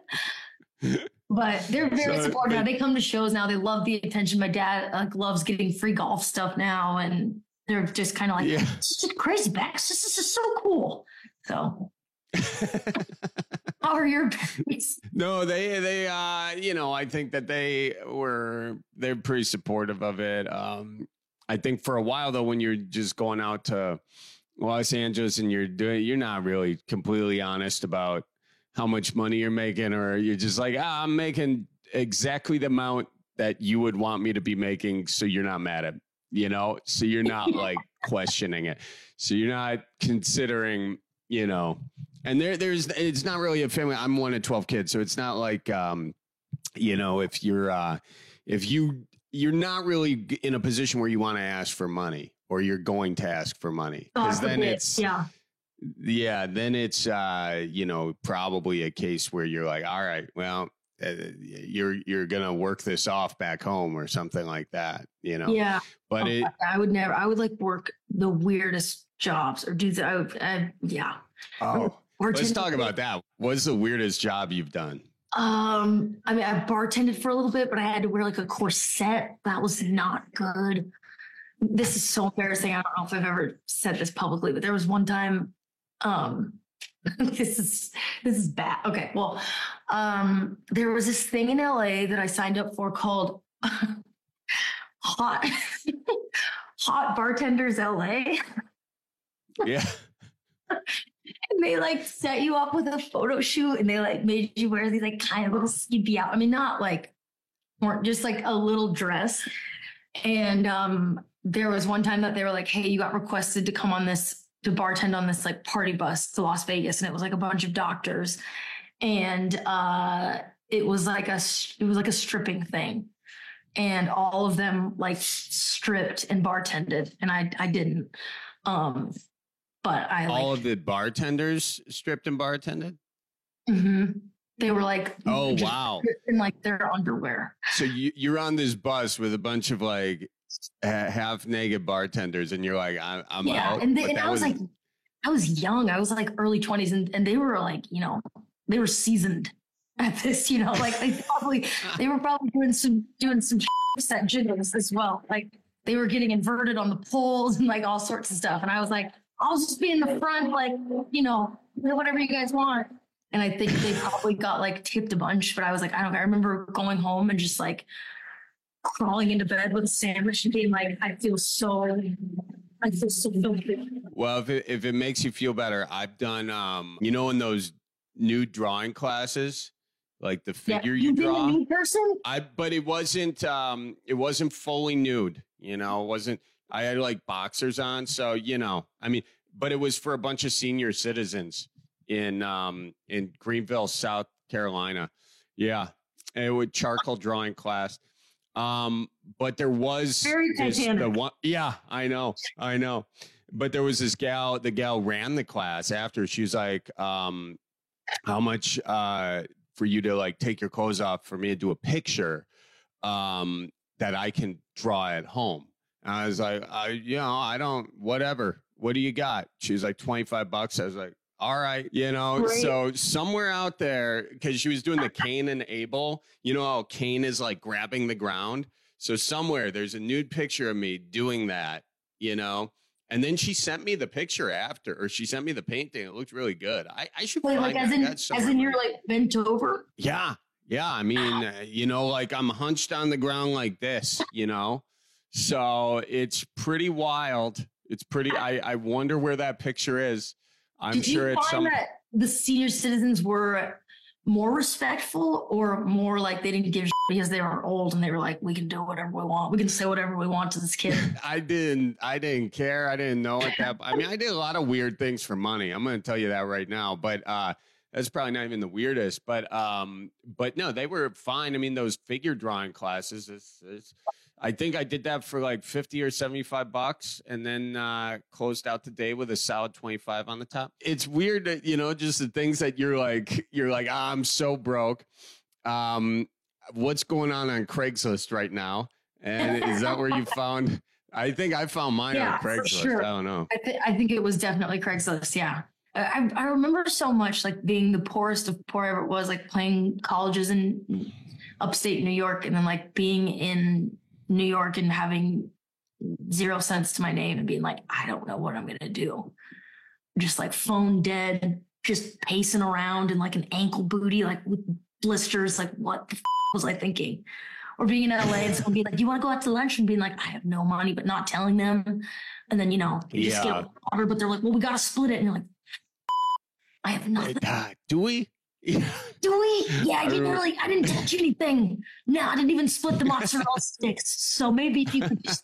But they're very supportive now. They come to shows now. They love the attention. My dad like loves getting free golf stuff now. And they're just kind of like, this is crazy, Bex. This is so cool. So how are your parents? No, they you know, I think that they're pretty supportive of it. I think for a while though, when you're just going out to Los Angeles and you're not really completely honest about how much money you're making, or you're just like, I'm making exactly the amount that you would want me to be making, so you're not mad at, you know, so you're not like questioning it, so you're not considering, you know. And it's not really a family. I'm one of 12 kids. So it's not like, you know, if you're not really in a position where you want to ask for money, or you're going to ask for money. Because then then it's, you know, probably a case where you're like, all right, well, you're going to work this off back home or something like that, you know? Yeah. But I would like work the weirdest jobs or do that. Oh, let's talk about that. What's the weirdest job you've done? I mean, I bartended for a little bit, but I had to wear like a corset. That was not good. This is so embarrassing. I don't know if I've ever said this publicly, but there was one time, this is bad. Okay. Well, there was this thing in LA that I signed up for called Hot Bartenders LA. Yeah. And they like set you up with a photo shoot, and they like made you wear these like kind of little skimpy out. I mean, not like, weren't just like a little dress. And there was one time that they were like, hey, you got requested to come on this, to bartend on this like party bus to Las Vegas. And it was like a bunch of doctors. And it was like a stripping thing. And all of them like stripped and bartended. And I didn't. But I like, all of the bartenders stripped and bartended. Mm-hmm. They were like, oh wow, in like their underwear. So you're on this bus with a bunch of like half naked bartenders, and you're like, I'm out. And I was like, I was young. I was like early 20s, and they were like, you know, they were seasoned at this, you know, like they were probably doing some set jiggles as well. Like they were getting inverted on the poles and like all sorts of stuff. And I was like, I'll just be in the front, like, you know, whatever you guys want. And I think they probably got like tipped a bunch, but I was like, I don't know. I remember going home and just like crawling into bed with a sandwich and being like, I feel so filthy. Well, if it makes you feel better, I've done, you know, in those nude drawing classes, like the figure you draw. Been a nude person? But it wasn't fully nude. You know, it wasn't. I had like boxers on, so but it was for a bunch of senior citizens in Greenville, South Carolina. Yeah, it was charcoal drawing class. But there was the one. Yeah, I know. But there was this gal. The gal ran the class after. She was like, "How much for you to like take your clothes off for me to do a picture that I can draw at home?" And I was like, I don't. Whatever. What do you got? She was like $25. I was like, all right, Great. So somewhere out there, because she was doing the Cain and Abel, you know how Cain is like grabbing the ground. So somewhere there's a nude picture of me doing that, and then she sent me the picture after, or she sent me the painting. It looked really good. I should find like as in you're like bent over. Yeah. I mean, like I'm hunched on the ground like this, so it's pretty wild. It's pretty. I wonder where that picture is. I'm sure it's some. That the senior citizens were more respectful, or more like they didn't give a shit because they were old and they were like, we can do whatever we want. We can say whatever we want to this kid. I didn't care. I didn't know it that. I mean, I did a lot of weird things for money. I'm going to tell you that right now. But that's probably not even the weirdest. But no, they were fine. I mean, those figure drawing classes. I think I did that for like $50 or $75 and then closed out the day with a solid 25 on the top. It's weird that, just the things that you're like, I'm so broke. What's going on Craigslist right now? And is that where you found? I think I found mine on Craigslist. Sure. I don't know. I think it was definitely Craigslist. Yeah. I remember so much like being the poorest of poor I ever was, like playing colleges in upstate New York, and then like being in New York and having 0 cents to my name and being like, I don't know what I'm going to do. Just like phone dead, just pacing around in like an ankle booty, like with blisters. Like what the was I thinking? Or being in LA and someone being like, do you want to go out to lunch? And being like, I have no money, but not telling them. And then, you just get water, but they're like, well, we got to split it. And you're like, I have nothing. Do we? Do we? Yeah, I didn't touch anything. No, I didn't even split the mozzarella sticks. So maybe if you could just,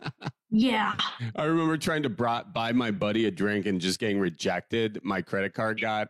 I remember trying to buy my buddy a drink and just getting rejected. My credit card got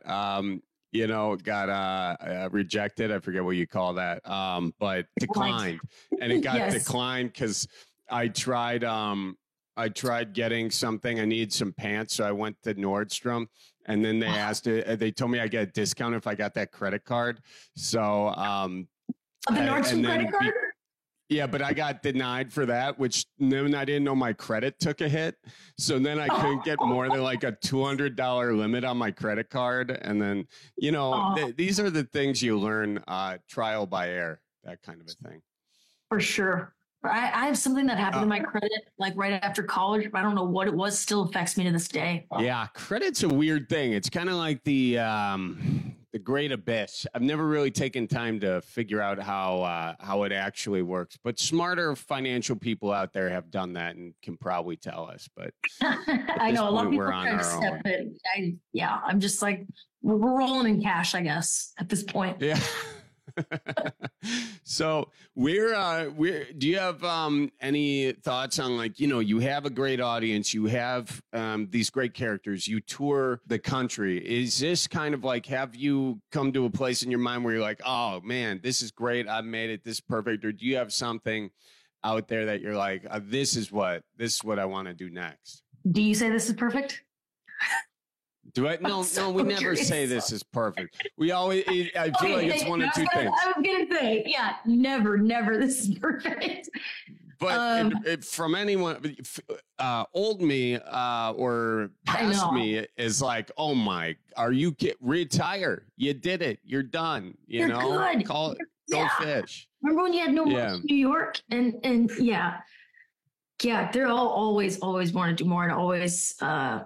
rejected. I forget what you call that. But declined. And it got declined because I tried getting something. I needed some pants. So I went to Nordstrom. And then they told me I get a discount if I got that credit card. So, the Nordstrom credit card? Yeah, but I got denied for that, which then I didn't know my credit took a hit. So then I couldn't get more than like a $200 limit on my credit card. And then, these are the things you learn trial by error, that kind of a thing. For sure. I have something that happened to my credit like right after college. I don't know what it was. Still affects me to this day. Yeah, credit's a weird thing. It's kind of like the great abyss. I've never really taken time to figure out how it actually works. But smarter financial people out there have done that and can probably tell us. But I know a lot of people try to step in. I'm just like we're rolling in cash, I guess, at this point. Yeah. So do you have any thoughts on like, you have a great audience, you have these great characters, you tour the country. Is this kind of like, have you come to a place in your mind where you're like, oh man, this is great, I've made it, this is perfect? Or do you have something out there that you're like, this is what I want to do next? Do you say this is perfect? Do I? No, we never say this is perfect. We always, I feel like it's one of two things. I was going to say, never, this is perfect. But from anyone, old me or past me is like, oh my, are you retire? You did it. You're done. You're good. Call it, go fish. Remember when you had no money in New York? And they're always want to do more and always,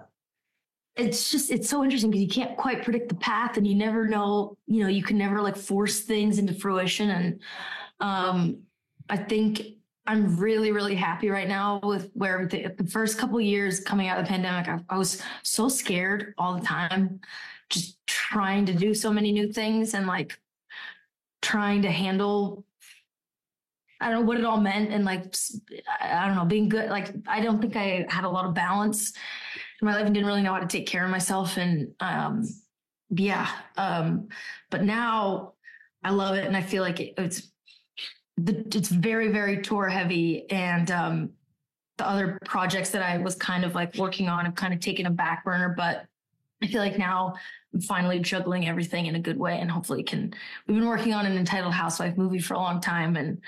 it's so interesting because you can't quite predict the path and you never know, you can never like force things into fruition. And I think I'm really, really happy right now with where everything, the first couple of years coming out of the pandemic, I was so scared all the time. just trying to do so many new things and like trying to handle, I don't know what it all meant. And like, I don't know, being good. Like, I don't think I had a lot of balance in my life and didn't really know how to take care of myself. And but now I love it. And I feel like it's very, very tour heavy. And the other projects that I was kind of like working on have kind of taken a back burner, but I feel like now I'm finally juggling everything in a good way, and hopefully we've been working on an Entitled Housewife movie for a long time, and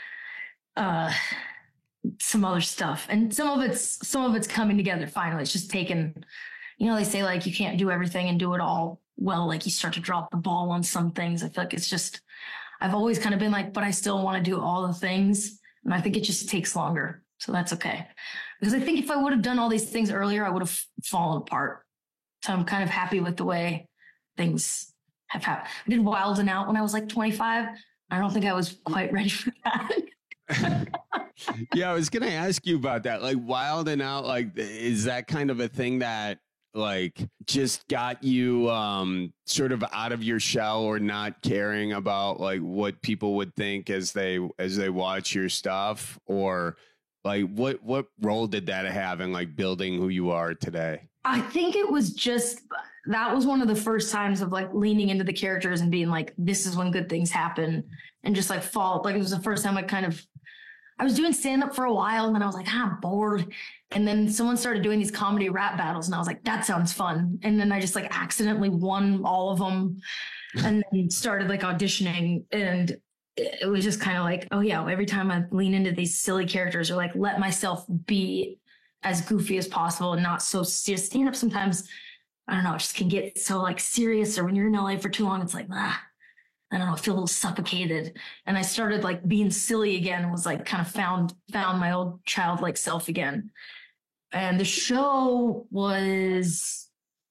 some other stuff, and some of it's coming together finally. It's just taken, they say like you can't do everything and do it all well, like you start to drop the ball on some things. I feel like it's just, I've always kind of been like, but I still want to do all the things, and I think it just takes longer, so that's okay, because I think if I would have done all these things earlier, I would have fallen apart. So I'm kind of happy with the way things have happened. I did Wild 'N Out when I was like 25. I don't think I was quite ready for that. Yeah, I was going to ask you about that. Like Wild 'N Out, like, is that kind of a thing that like just got you sort of out of your shell, or not caring about like what people would think as they watch your stuff? Or like what role did that have in like building who you are today? I think it was just, that was one of the first times of like leaning into the characters and being like, this is when good things happen, and just like fall. Like it was the first time I was doing stand up for a while, and then I was like, I'm bored. And then someone started doing these comedy rap battles, and I was like, that sounds fun. And then I just like accidentally won all of them, and then started like auditioning. And it was just kind of like, oh yeah, every time I lean into these silly characters, or like let myself be as goofy as possible and not so serious. Stand up sometimes, I don't know, it just can get so like serious, or when you're in LA for too long, it's like, I don't know, I feel a little suffocated. And I started like being silly again, and was like kind of found my old childlike self again. And the show was,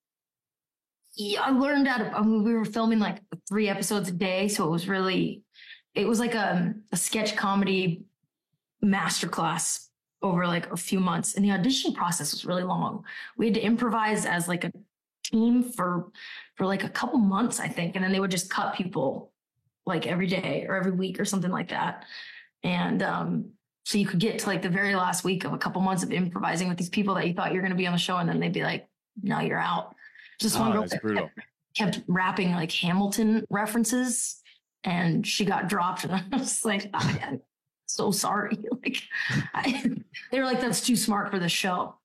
I learned we were filming like 3 episodes a day. So it was like a sketch comedy masterclass over like a few months. And the audition process was really long. We had to improvise as like a team for like a couple months, I think. And then they would just cut people like every day or every week or something like that. And so you could get to like the very last week of a couple months of improvising with these people that you thought you were going to be on the show. And then they'd be like, no, you're out. Just one girl that kept rapping like Hamilton references, and she got dropped. And I was like, I'm so sorry. Like they were like, that's too smart for the show.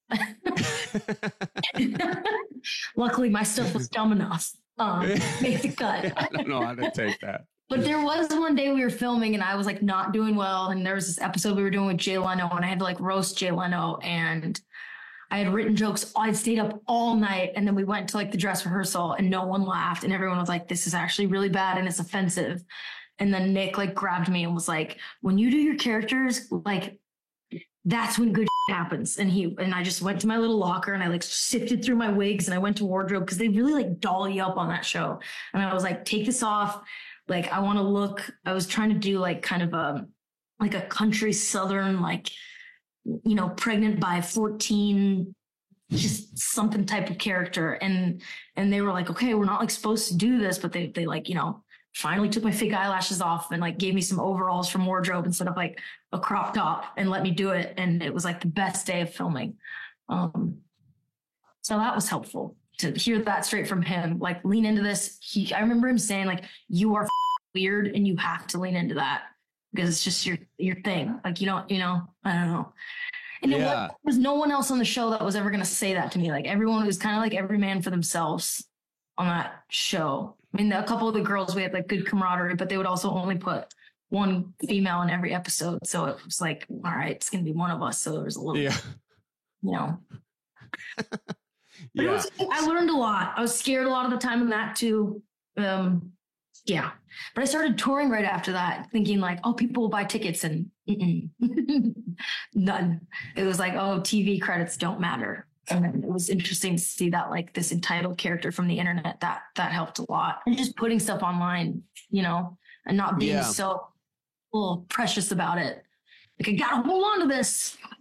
Luckily my stuff was dumb enough. Make the cut. I don't know how to take that. But there was one day we were filming, and I was like not doing well. And there was this episode we were doing with Jay Leno, and I had to like roast Jay Leno, and I had written jokes. I'd stayed up all night, and then we went to like the dress rehearsal, and no one laughed, and everyone was like, this is actually really bad and it's offensive. And then Nick like grabbed me and was like, when you do your characters, like that's when good happens. And I just went to my little locker, and I like sifted through my wigs, and I went to wardrobe, because they really like doll you up on that show. And I was like, take this off. Like, I want to look, I was trying to do like kind of like a country Southern, like, pregnant by 14, just something type of character. And they were like, okay, we're not like supposed to do this, but they like, finally took my fake eyelashes off and like gave me some overalls from wardrobe instead of like a crop top, and let me do it. And it was like the best day of filming. So that was helpful to hear that straight from him, like lean into this. I remember him saying like, you are weird and you have to lean into that, because it's just your thing. Like, I don't know. And there was no one else on the show that was ever going to say that to me. Like everyone was kind of like every man for themselves on that show. I mean, a couple of the girls, we had like good camaraderie, but they would also only put one female in every episode. So it was like, all right, it's going to be one of us. So there was a little, But it was, I learned a lot. I was scared a lot of the time in that too. But I started touring right after that, thinking like, oh, people will buy tickets, and none. It was like, oh, TV credits don't matter. And it was interesting to see that like this entitled character from the internet, that helped a lot. And just putting stuff online, and not being so precious about it. Like, I gotta hold on to this.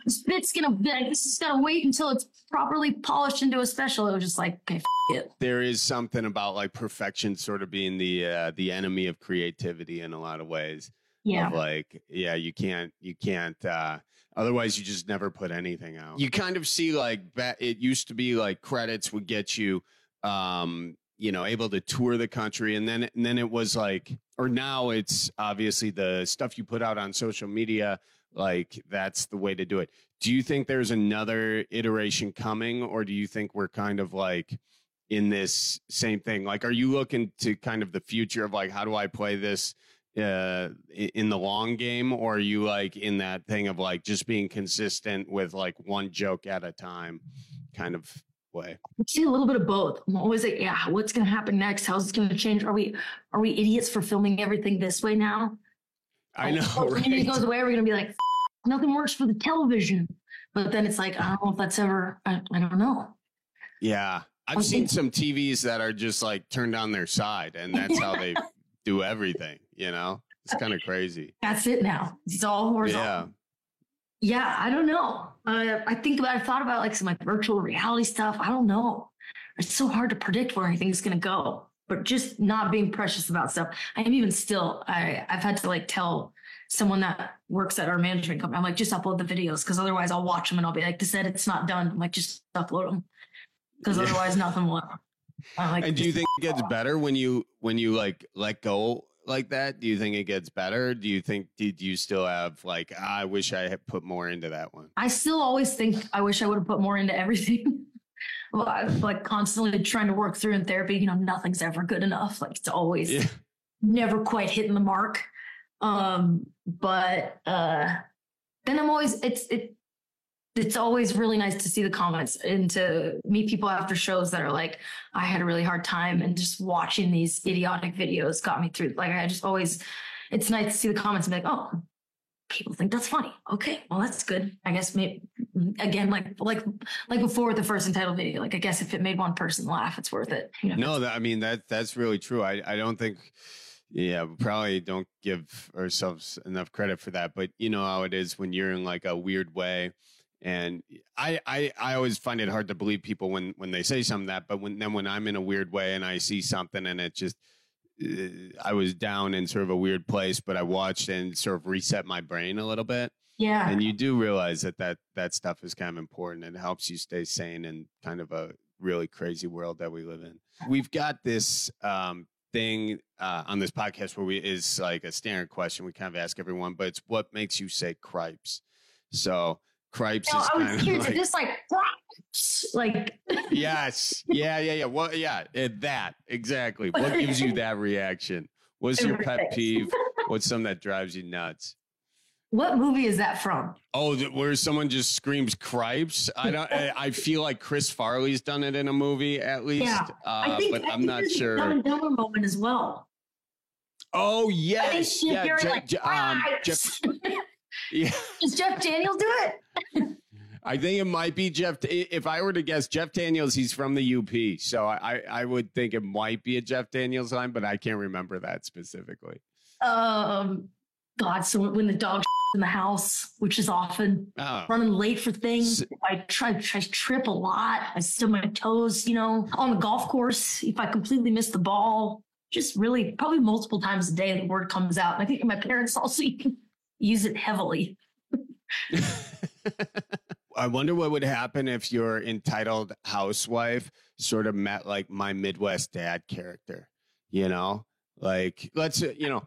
this bit's gonna be like, this is gonna wait until it's properly polished into a special. It was just like, okay, it. There is something about like perfection sort of being the enemy of creativity in a lot of ways. Yeah. Of like, yeah, you can't, otherwise you just never put anything out. You kind of see like, it used to be like credits would get you, able to tour the country. And then it was like, or now it's obviously the stuff you put out on social media, like that's the way to do it. Do you think there's another iteration coming, or do you think we're kind of like in this same thing? Like, are you looking to kind of the future of like, how do I play this in the long game, or are you like in that thing of like just being consistent with like one joke at a time kind of way? I see a little bit of both. I'm always like, yeah, what's going to happen next? How's it going to change? Are we idiots for filming everything this way now? I know. Right? When it goes away, we're going to be like, nothing works for the television. But then it's like, I don't know if that's ever, I don't know. Yeah. I've seen some TVs that are just like turned on their side, and that's how they do everything, It's kind of crazy. That's it now. It's all horizontal. Yeah, I don't know. I've thought about like some like virtual reality stuff. I don't know. It's so hard to predict where anything's going to go, but just not being precious about stuff. I am even still, I've had to like tell someone that works at our management company, I'm like, just upload the videos, because otherwise I'll watch them and I'll be like, this edit's not done. I'm like, just upload them, because otherwise nothing will. And do you think it gets better when you like let go like that? Do you think it gets better? Do you think, did you still have like, I wish I had put more into that one? I still always think I wish I would have put more into everything. Well, I'm like constantly trying to work through in therapy. Nothing's ever good enough. Like it's always never quite hitting the mark. But then I'm always, it's always really nice to see the comments and to meet people after shows that are like, I had a really hard time, and just watching these idiotic videos got me through. Like, I just always, it's nice to see the comments and be like, oh, people think that's funny. Okay, well, that's good. I guess maybe, again, like before with the first entitled video, like, I guess if it made one person laugh, it's worth it. No, that's really true. I don't think, we probably don't give ourselves enough credit for that, but you know how it is when you're in like a weird way. And I always find it hard to believe people when they say something that, but when I'm in a weird way and I see something and it just, I was down in sort of a weird place, but I watched and sort of reset my brain a little bit. Yeah. And you do realize that stuff is kind of important, and it helps you stay sane in kind of a really crazy world that we live in. We've got this thing on this podcast where is like a standard question we kind of ask everyone, but it's what makes you say cripes? So cripes is kind of like, just like cripes, like yes, yeah. Well, that exactly. What gives you that reaction? What's your pet peeve? What's something that drives you nuts? What movie is that from? Oh, where someone just screams cripes? I feel like Chris Farley's done it in a movie at least. Yeah, but I'm not sure. Dumb and Dumber moment as well. Oh yes, Jeff. Yeah. Does Jeff Daniels do it? I think it might be Jeff. If I were to guess, Jeff Daniels, he's from the UP. So I would think it might be a Jeff Daniels line, but I can't remember that specifically. God, so when the dog in the house, which is often running late for things, I trip a lot. I stub my toes, on the golf course, if I completely miss the ball, just really probably multiple times a day, the word comes out. And I think my parents also use it heavily. I wonder what would happen if your entitled housewife sort of met like my Midwest dad character, like let's,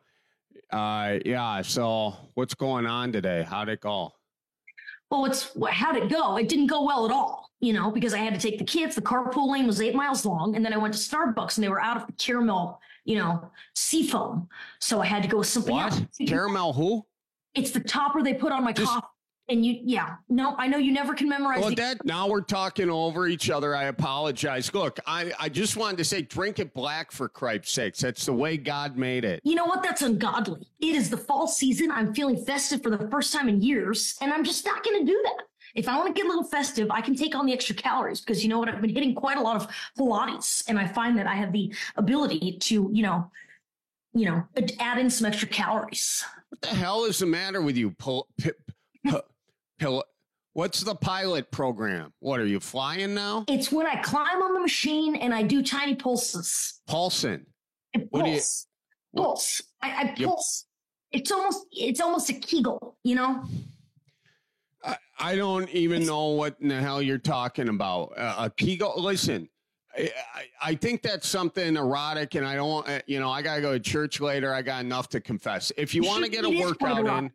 so what's going on today? How'd it go? Well, how'd it go? It didn't go well at all, because I had to take the kids. The carpool lane was 8 miles long. And then I went to Starbucks and they were out of the caramel, seafoam. So I had to go with something else. Caramel who? It's the topper they put on my coffee. And I know you never can memorize. Well, now we're talking over each other. I apologize. Look, I just wanted to say, drink it black for cripe's sakes. That's the way God made it. You know what? That's ungodly. It is the fall season. I'm feeling festive for the first time in years, and I'm just not going to do that. If I want to get a little festive, I can take on the extra calories, because you know what? I've been hitting quite a lot of Pilates, and I find that I have the ability to, add in some extra calories. What the hell is the matter with you? What's the pilot program? What, are you flying now? It's when I climb on the machine and I do tiny pulses. Pulsing. Pulse. Pulse. I pulse. It's almost a Kegel, you know? I don't even know what in the hell you're talking about. A Kegel. Listen, I think that's something erotic, and I don't, I got to go to church later. I got enough to confess. If you want to get a workout in.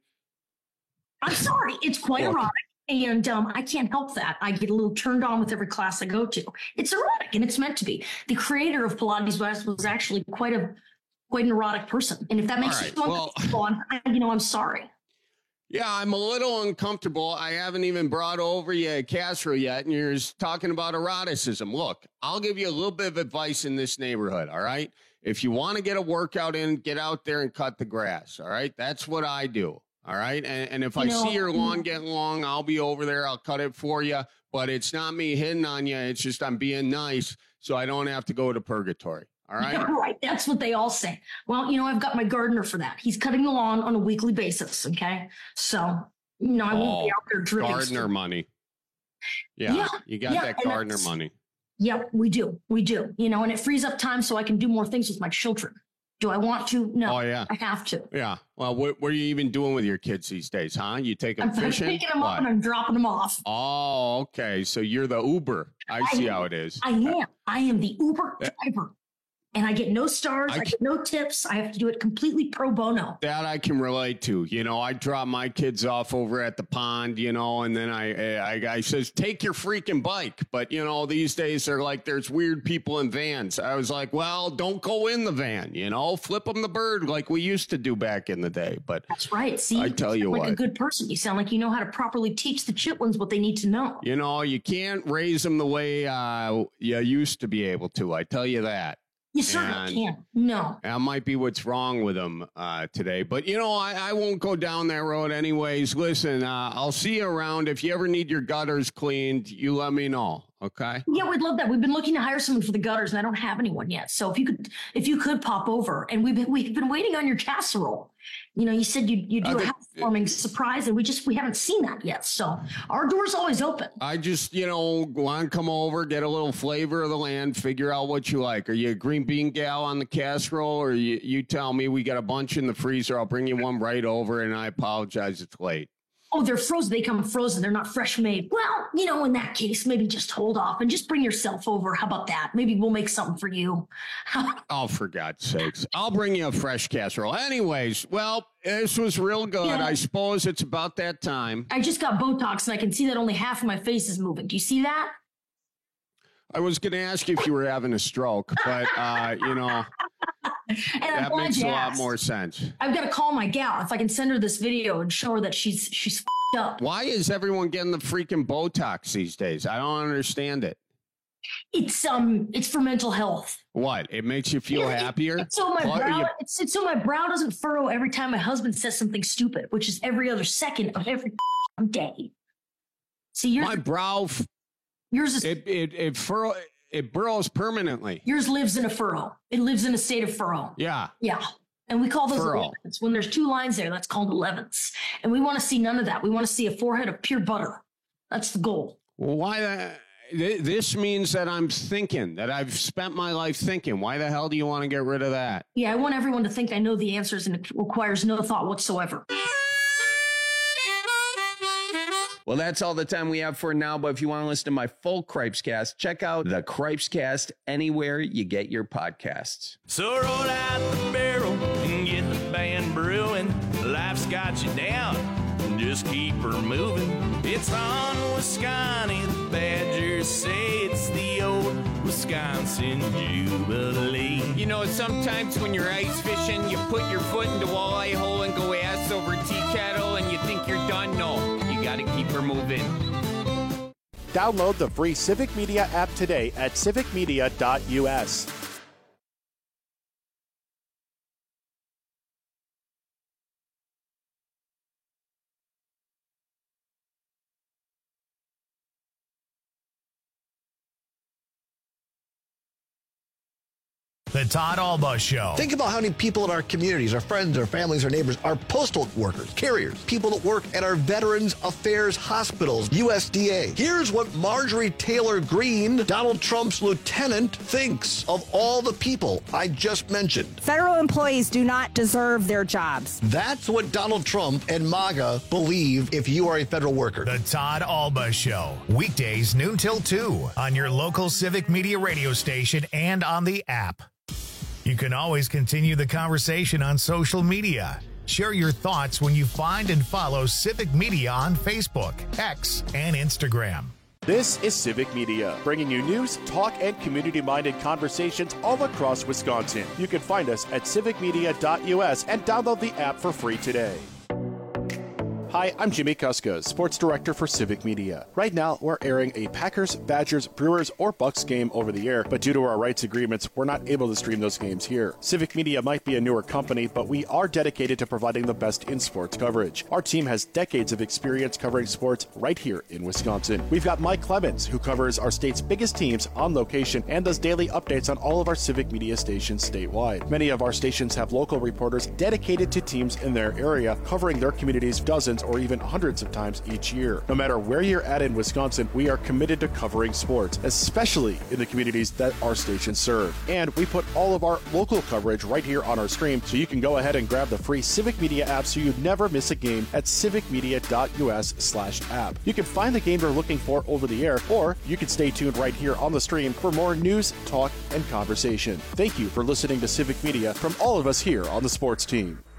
I'm sorry. It's quite erotic. And I can't help that. I get a little turned on with every class I go to. It's erotic, and it's meant to be. The creator of Pilates was actually quite an erotic person. And if that makes you uncomfortable, I'm sorry. Yeah, I'm a little uncomfortable. I haven't even brought over you Castro yet, and you're just talking about eroticism. Look, I'll give you a little bit of advice in this neighborhood, all right? If you want to get a workout in, get out there and cut the grass, all right? That's what I do. All right. And if I see your lawn getting long, I'll be over there. I'll cut it for you. But it's not me hitting on you. It's just I'm being nice so I don't have to go to purgatory. All right. Yeah, right. That's what they all say. Well, I've got my gardener for that. He's cutting the lawn on a weekly basis. Okay. So, I won't be out there dripping. Gardener money. Yeah. You got that gardener money. Yep, we do. We do. And it frees up time so I can do more things with my children. Do I want to? No. Oh, yeah. I have to. Yeah. Well, what are you even doing with your kids these days, huh? You take them fishing? I'm picking them up and I'm dropping them off. Oh, okay. So you're the Uber. I see how it is. I am. I am the Uber driver. And I get no stars. I get no tips. I have to do it completely pro bono. That I can relate to. I drop my kids off over at the pond, and then I says, take your freaking bike. But, these days they're like, there's weird people in vans. I was like, well, don't go in the van, flip them the bird like we used to do back in the day. But that's right. See, I tell you what, a good person. You sound like you know how to properly teach the chitlins what they need to know. You can't raise them the way you used to be able to. I tell you that. You certainly can't. No. That might be what's wrong with them today. But, I won't go down that road anyways. Listen, I'll see you around. If you ever need your gutters cleaned, you let me know. Okay. Yeah, we'd love that. We've been looking to hire someone for the gutters, and I don't have anyone yet. So if you could pop over, and we've been waiting on your casserole. You said you do a housewarming surprise, and we haven't seen that yet. So our door's always open. I just want to come over, get a little flavor of the land, figure out what you like. Are you a green bean gal on the casserole, or you tell me we got a bunch in the freezer? I'll bring you one right over, and I apologize it's late. Oh, they're frozen. They come frozen. They're not fresh made. Well, in that case, maybe just hold off and just bring yourself over. How about that? Maybe we'll make something for you. Oh, for God's sakes. I'll bring you a fresh casserole. Anyways, well, this was real good. Yeah. I suppose it's about that time. I just got Botox, and I can see that only half of my face is moving. Do you see that? I was going to ask you if you were having a stroke, but, that makes a lot more sense. I've got to call my gal if I can send her this video and show her that she's f***ed up. Why is everyone getting the freaking Botox these days? I don't understand it. It's for mental health. What? It makes you feel happier? It's so my brow doesn't furrow every time my husband says something stupid, which is every other second of every day. See, my brow. Yours is it burrows permanently. Yours lives in a furrow. It lives in a state of furrow. Yeah. Yeah. And we call those 11s. When there's 2 lines there, that's called 11s. And we want to see none of that. We want to see a forehead of pure butter. That's the goal. Well, why this means that I'm thinking, that I've spent my life thinking. Why the hell do you want to get rid of that? Yeah, I want everyone to think I know the answers, and it requires no thought whatsoever. Well, that's all the time we have for now. But if you want to listen to my full Cripescast, check out the Cripescast anywhere you get your podcasts. So roll out the barrel and get the band brewing. Life's got you down, just keep her moving. It's on Wisconsin, the Badgers say it's the old Wisconsin Jubilee. Sometimes when you're ice fishing, you put your foot in the walleye hole and go ass over tea kettle and you think you're done. No, you got to keep her moving. Download the free Civic Media app today at civicmedia.us. The Todd Alba Show. Think about how many people in our communities, our friends, our families, our neighbors, our postal workers, carriers, people that work at our Veterans Affairs hospitals, USDA. Here's what Marjorie Taylor Greene, Donald Trump's lieutenant, thinks of all the people I just mentioned. Federal employees do not deserve their jobs. That's what Donald Trump and MAGA believe if you are a federal worker. The Todd Alba Show. Weekdays noon till 2 on your local Civic Media radio station and on the app. You can always continue the conversation on social media. Share your thoughts when you find and follow Civic Media on Facebook, X, and Instagram. This is Civic Media, bringing you news, talk, and community-minded conversations all across Wisconsin. You can find us at civicmedia.us and download the app for free today. Hi, I'm Jimmy Kuska, Sports Director for Civic Media. Right now, we're airing a Packers, Badgers, Brewers, or Bucks game over the air, but due to our rights agreements, we're not able to stream those games here. Civic Media might be a newer company, but we are dedicated to providing the best in sports coverage. Our team has decades of experience covering sports right here in Wisconsin. We've got Mike Clemens, who covers our state's biggest teams on location and does daily updates on all of our Civic Media stations statewide. Many of our stations have local reporters dedicated to teams in their area, covering their communities dozens or even hundreds of times each year. No matter where you're at in Wisconsin, we are committed to covering sports, especially in the communities that our stations serve. And we put all of our local coverage right here on our stream, so you can go ahead and grab the free Civic Media app so you never miss a game at civicmedia.us/app. You can find the game you're looking for over the air, or you can stay tuned right here on the stream for more news, talk, and conversation. Thank you for listening to Civic Media from all of us here on the sports team.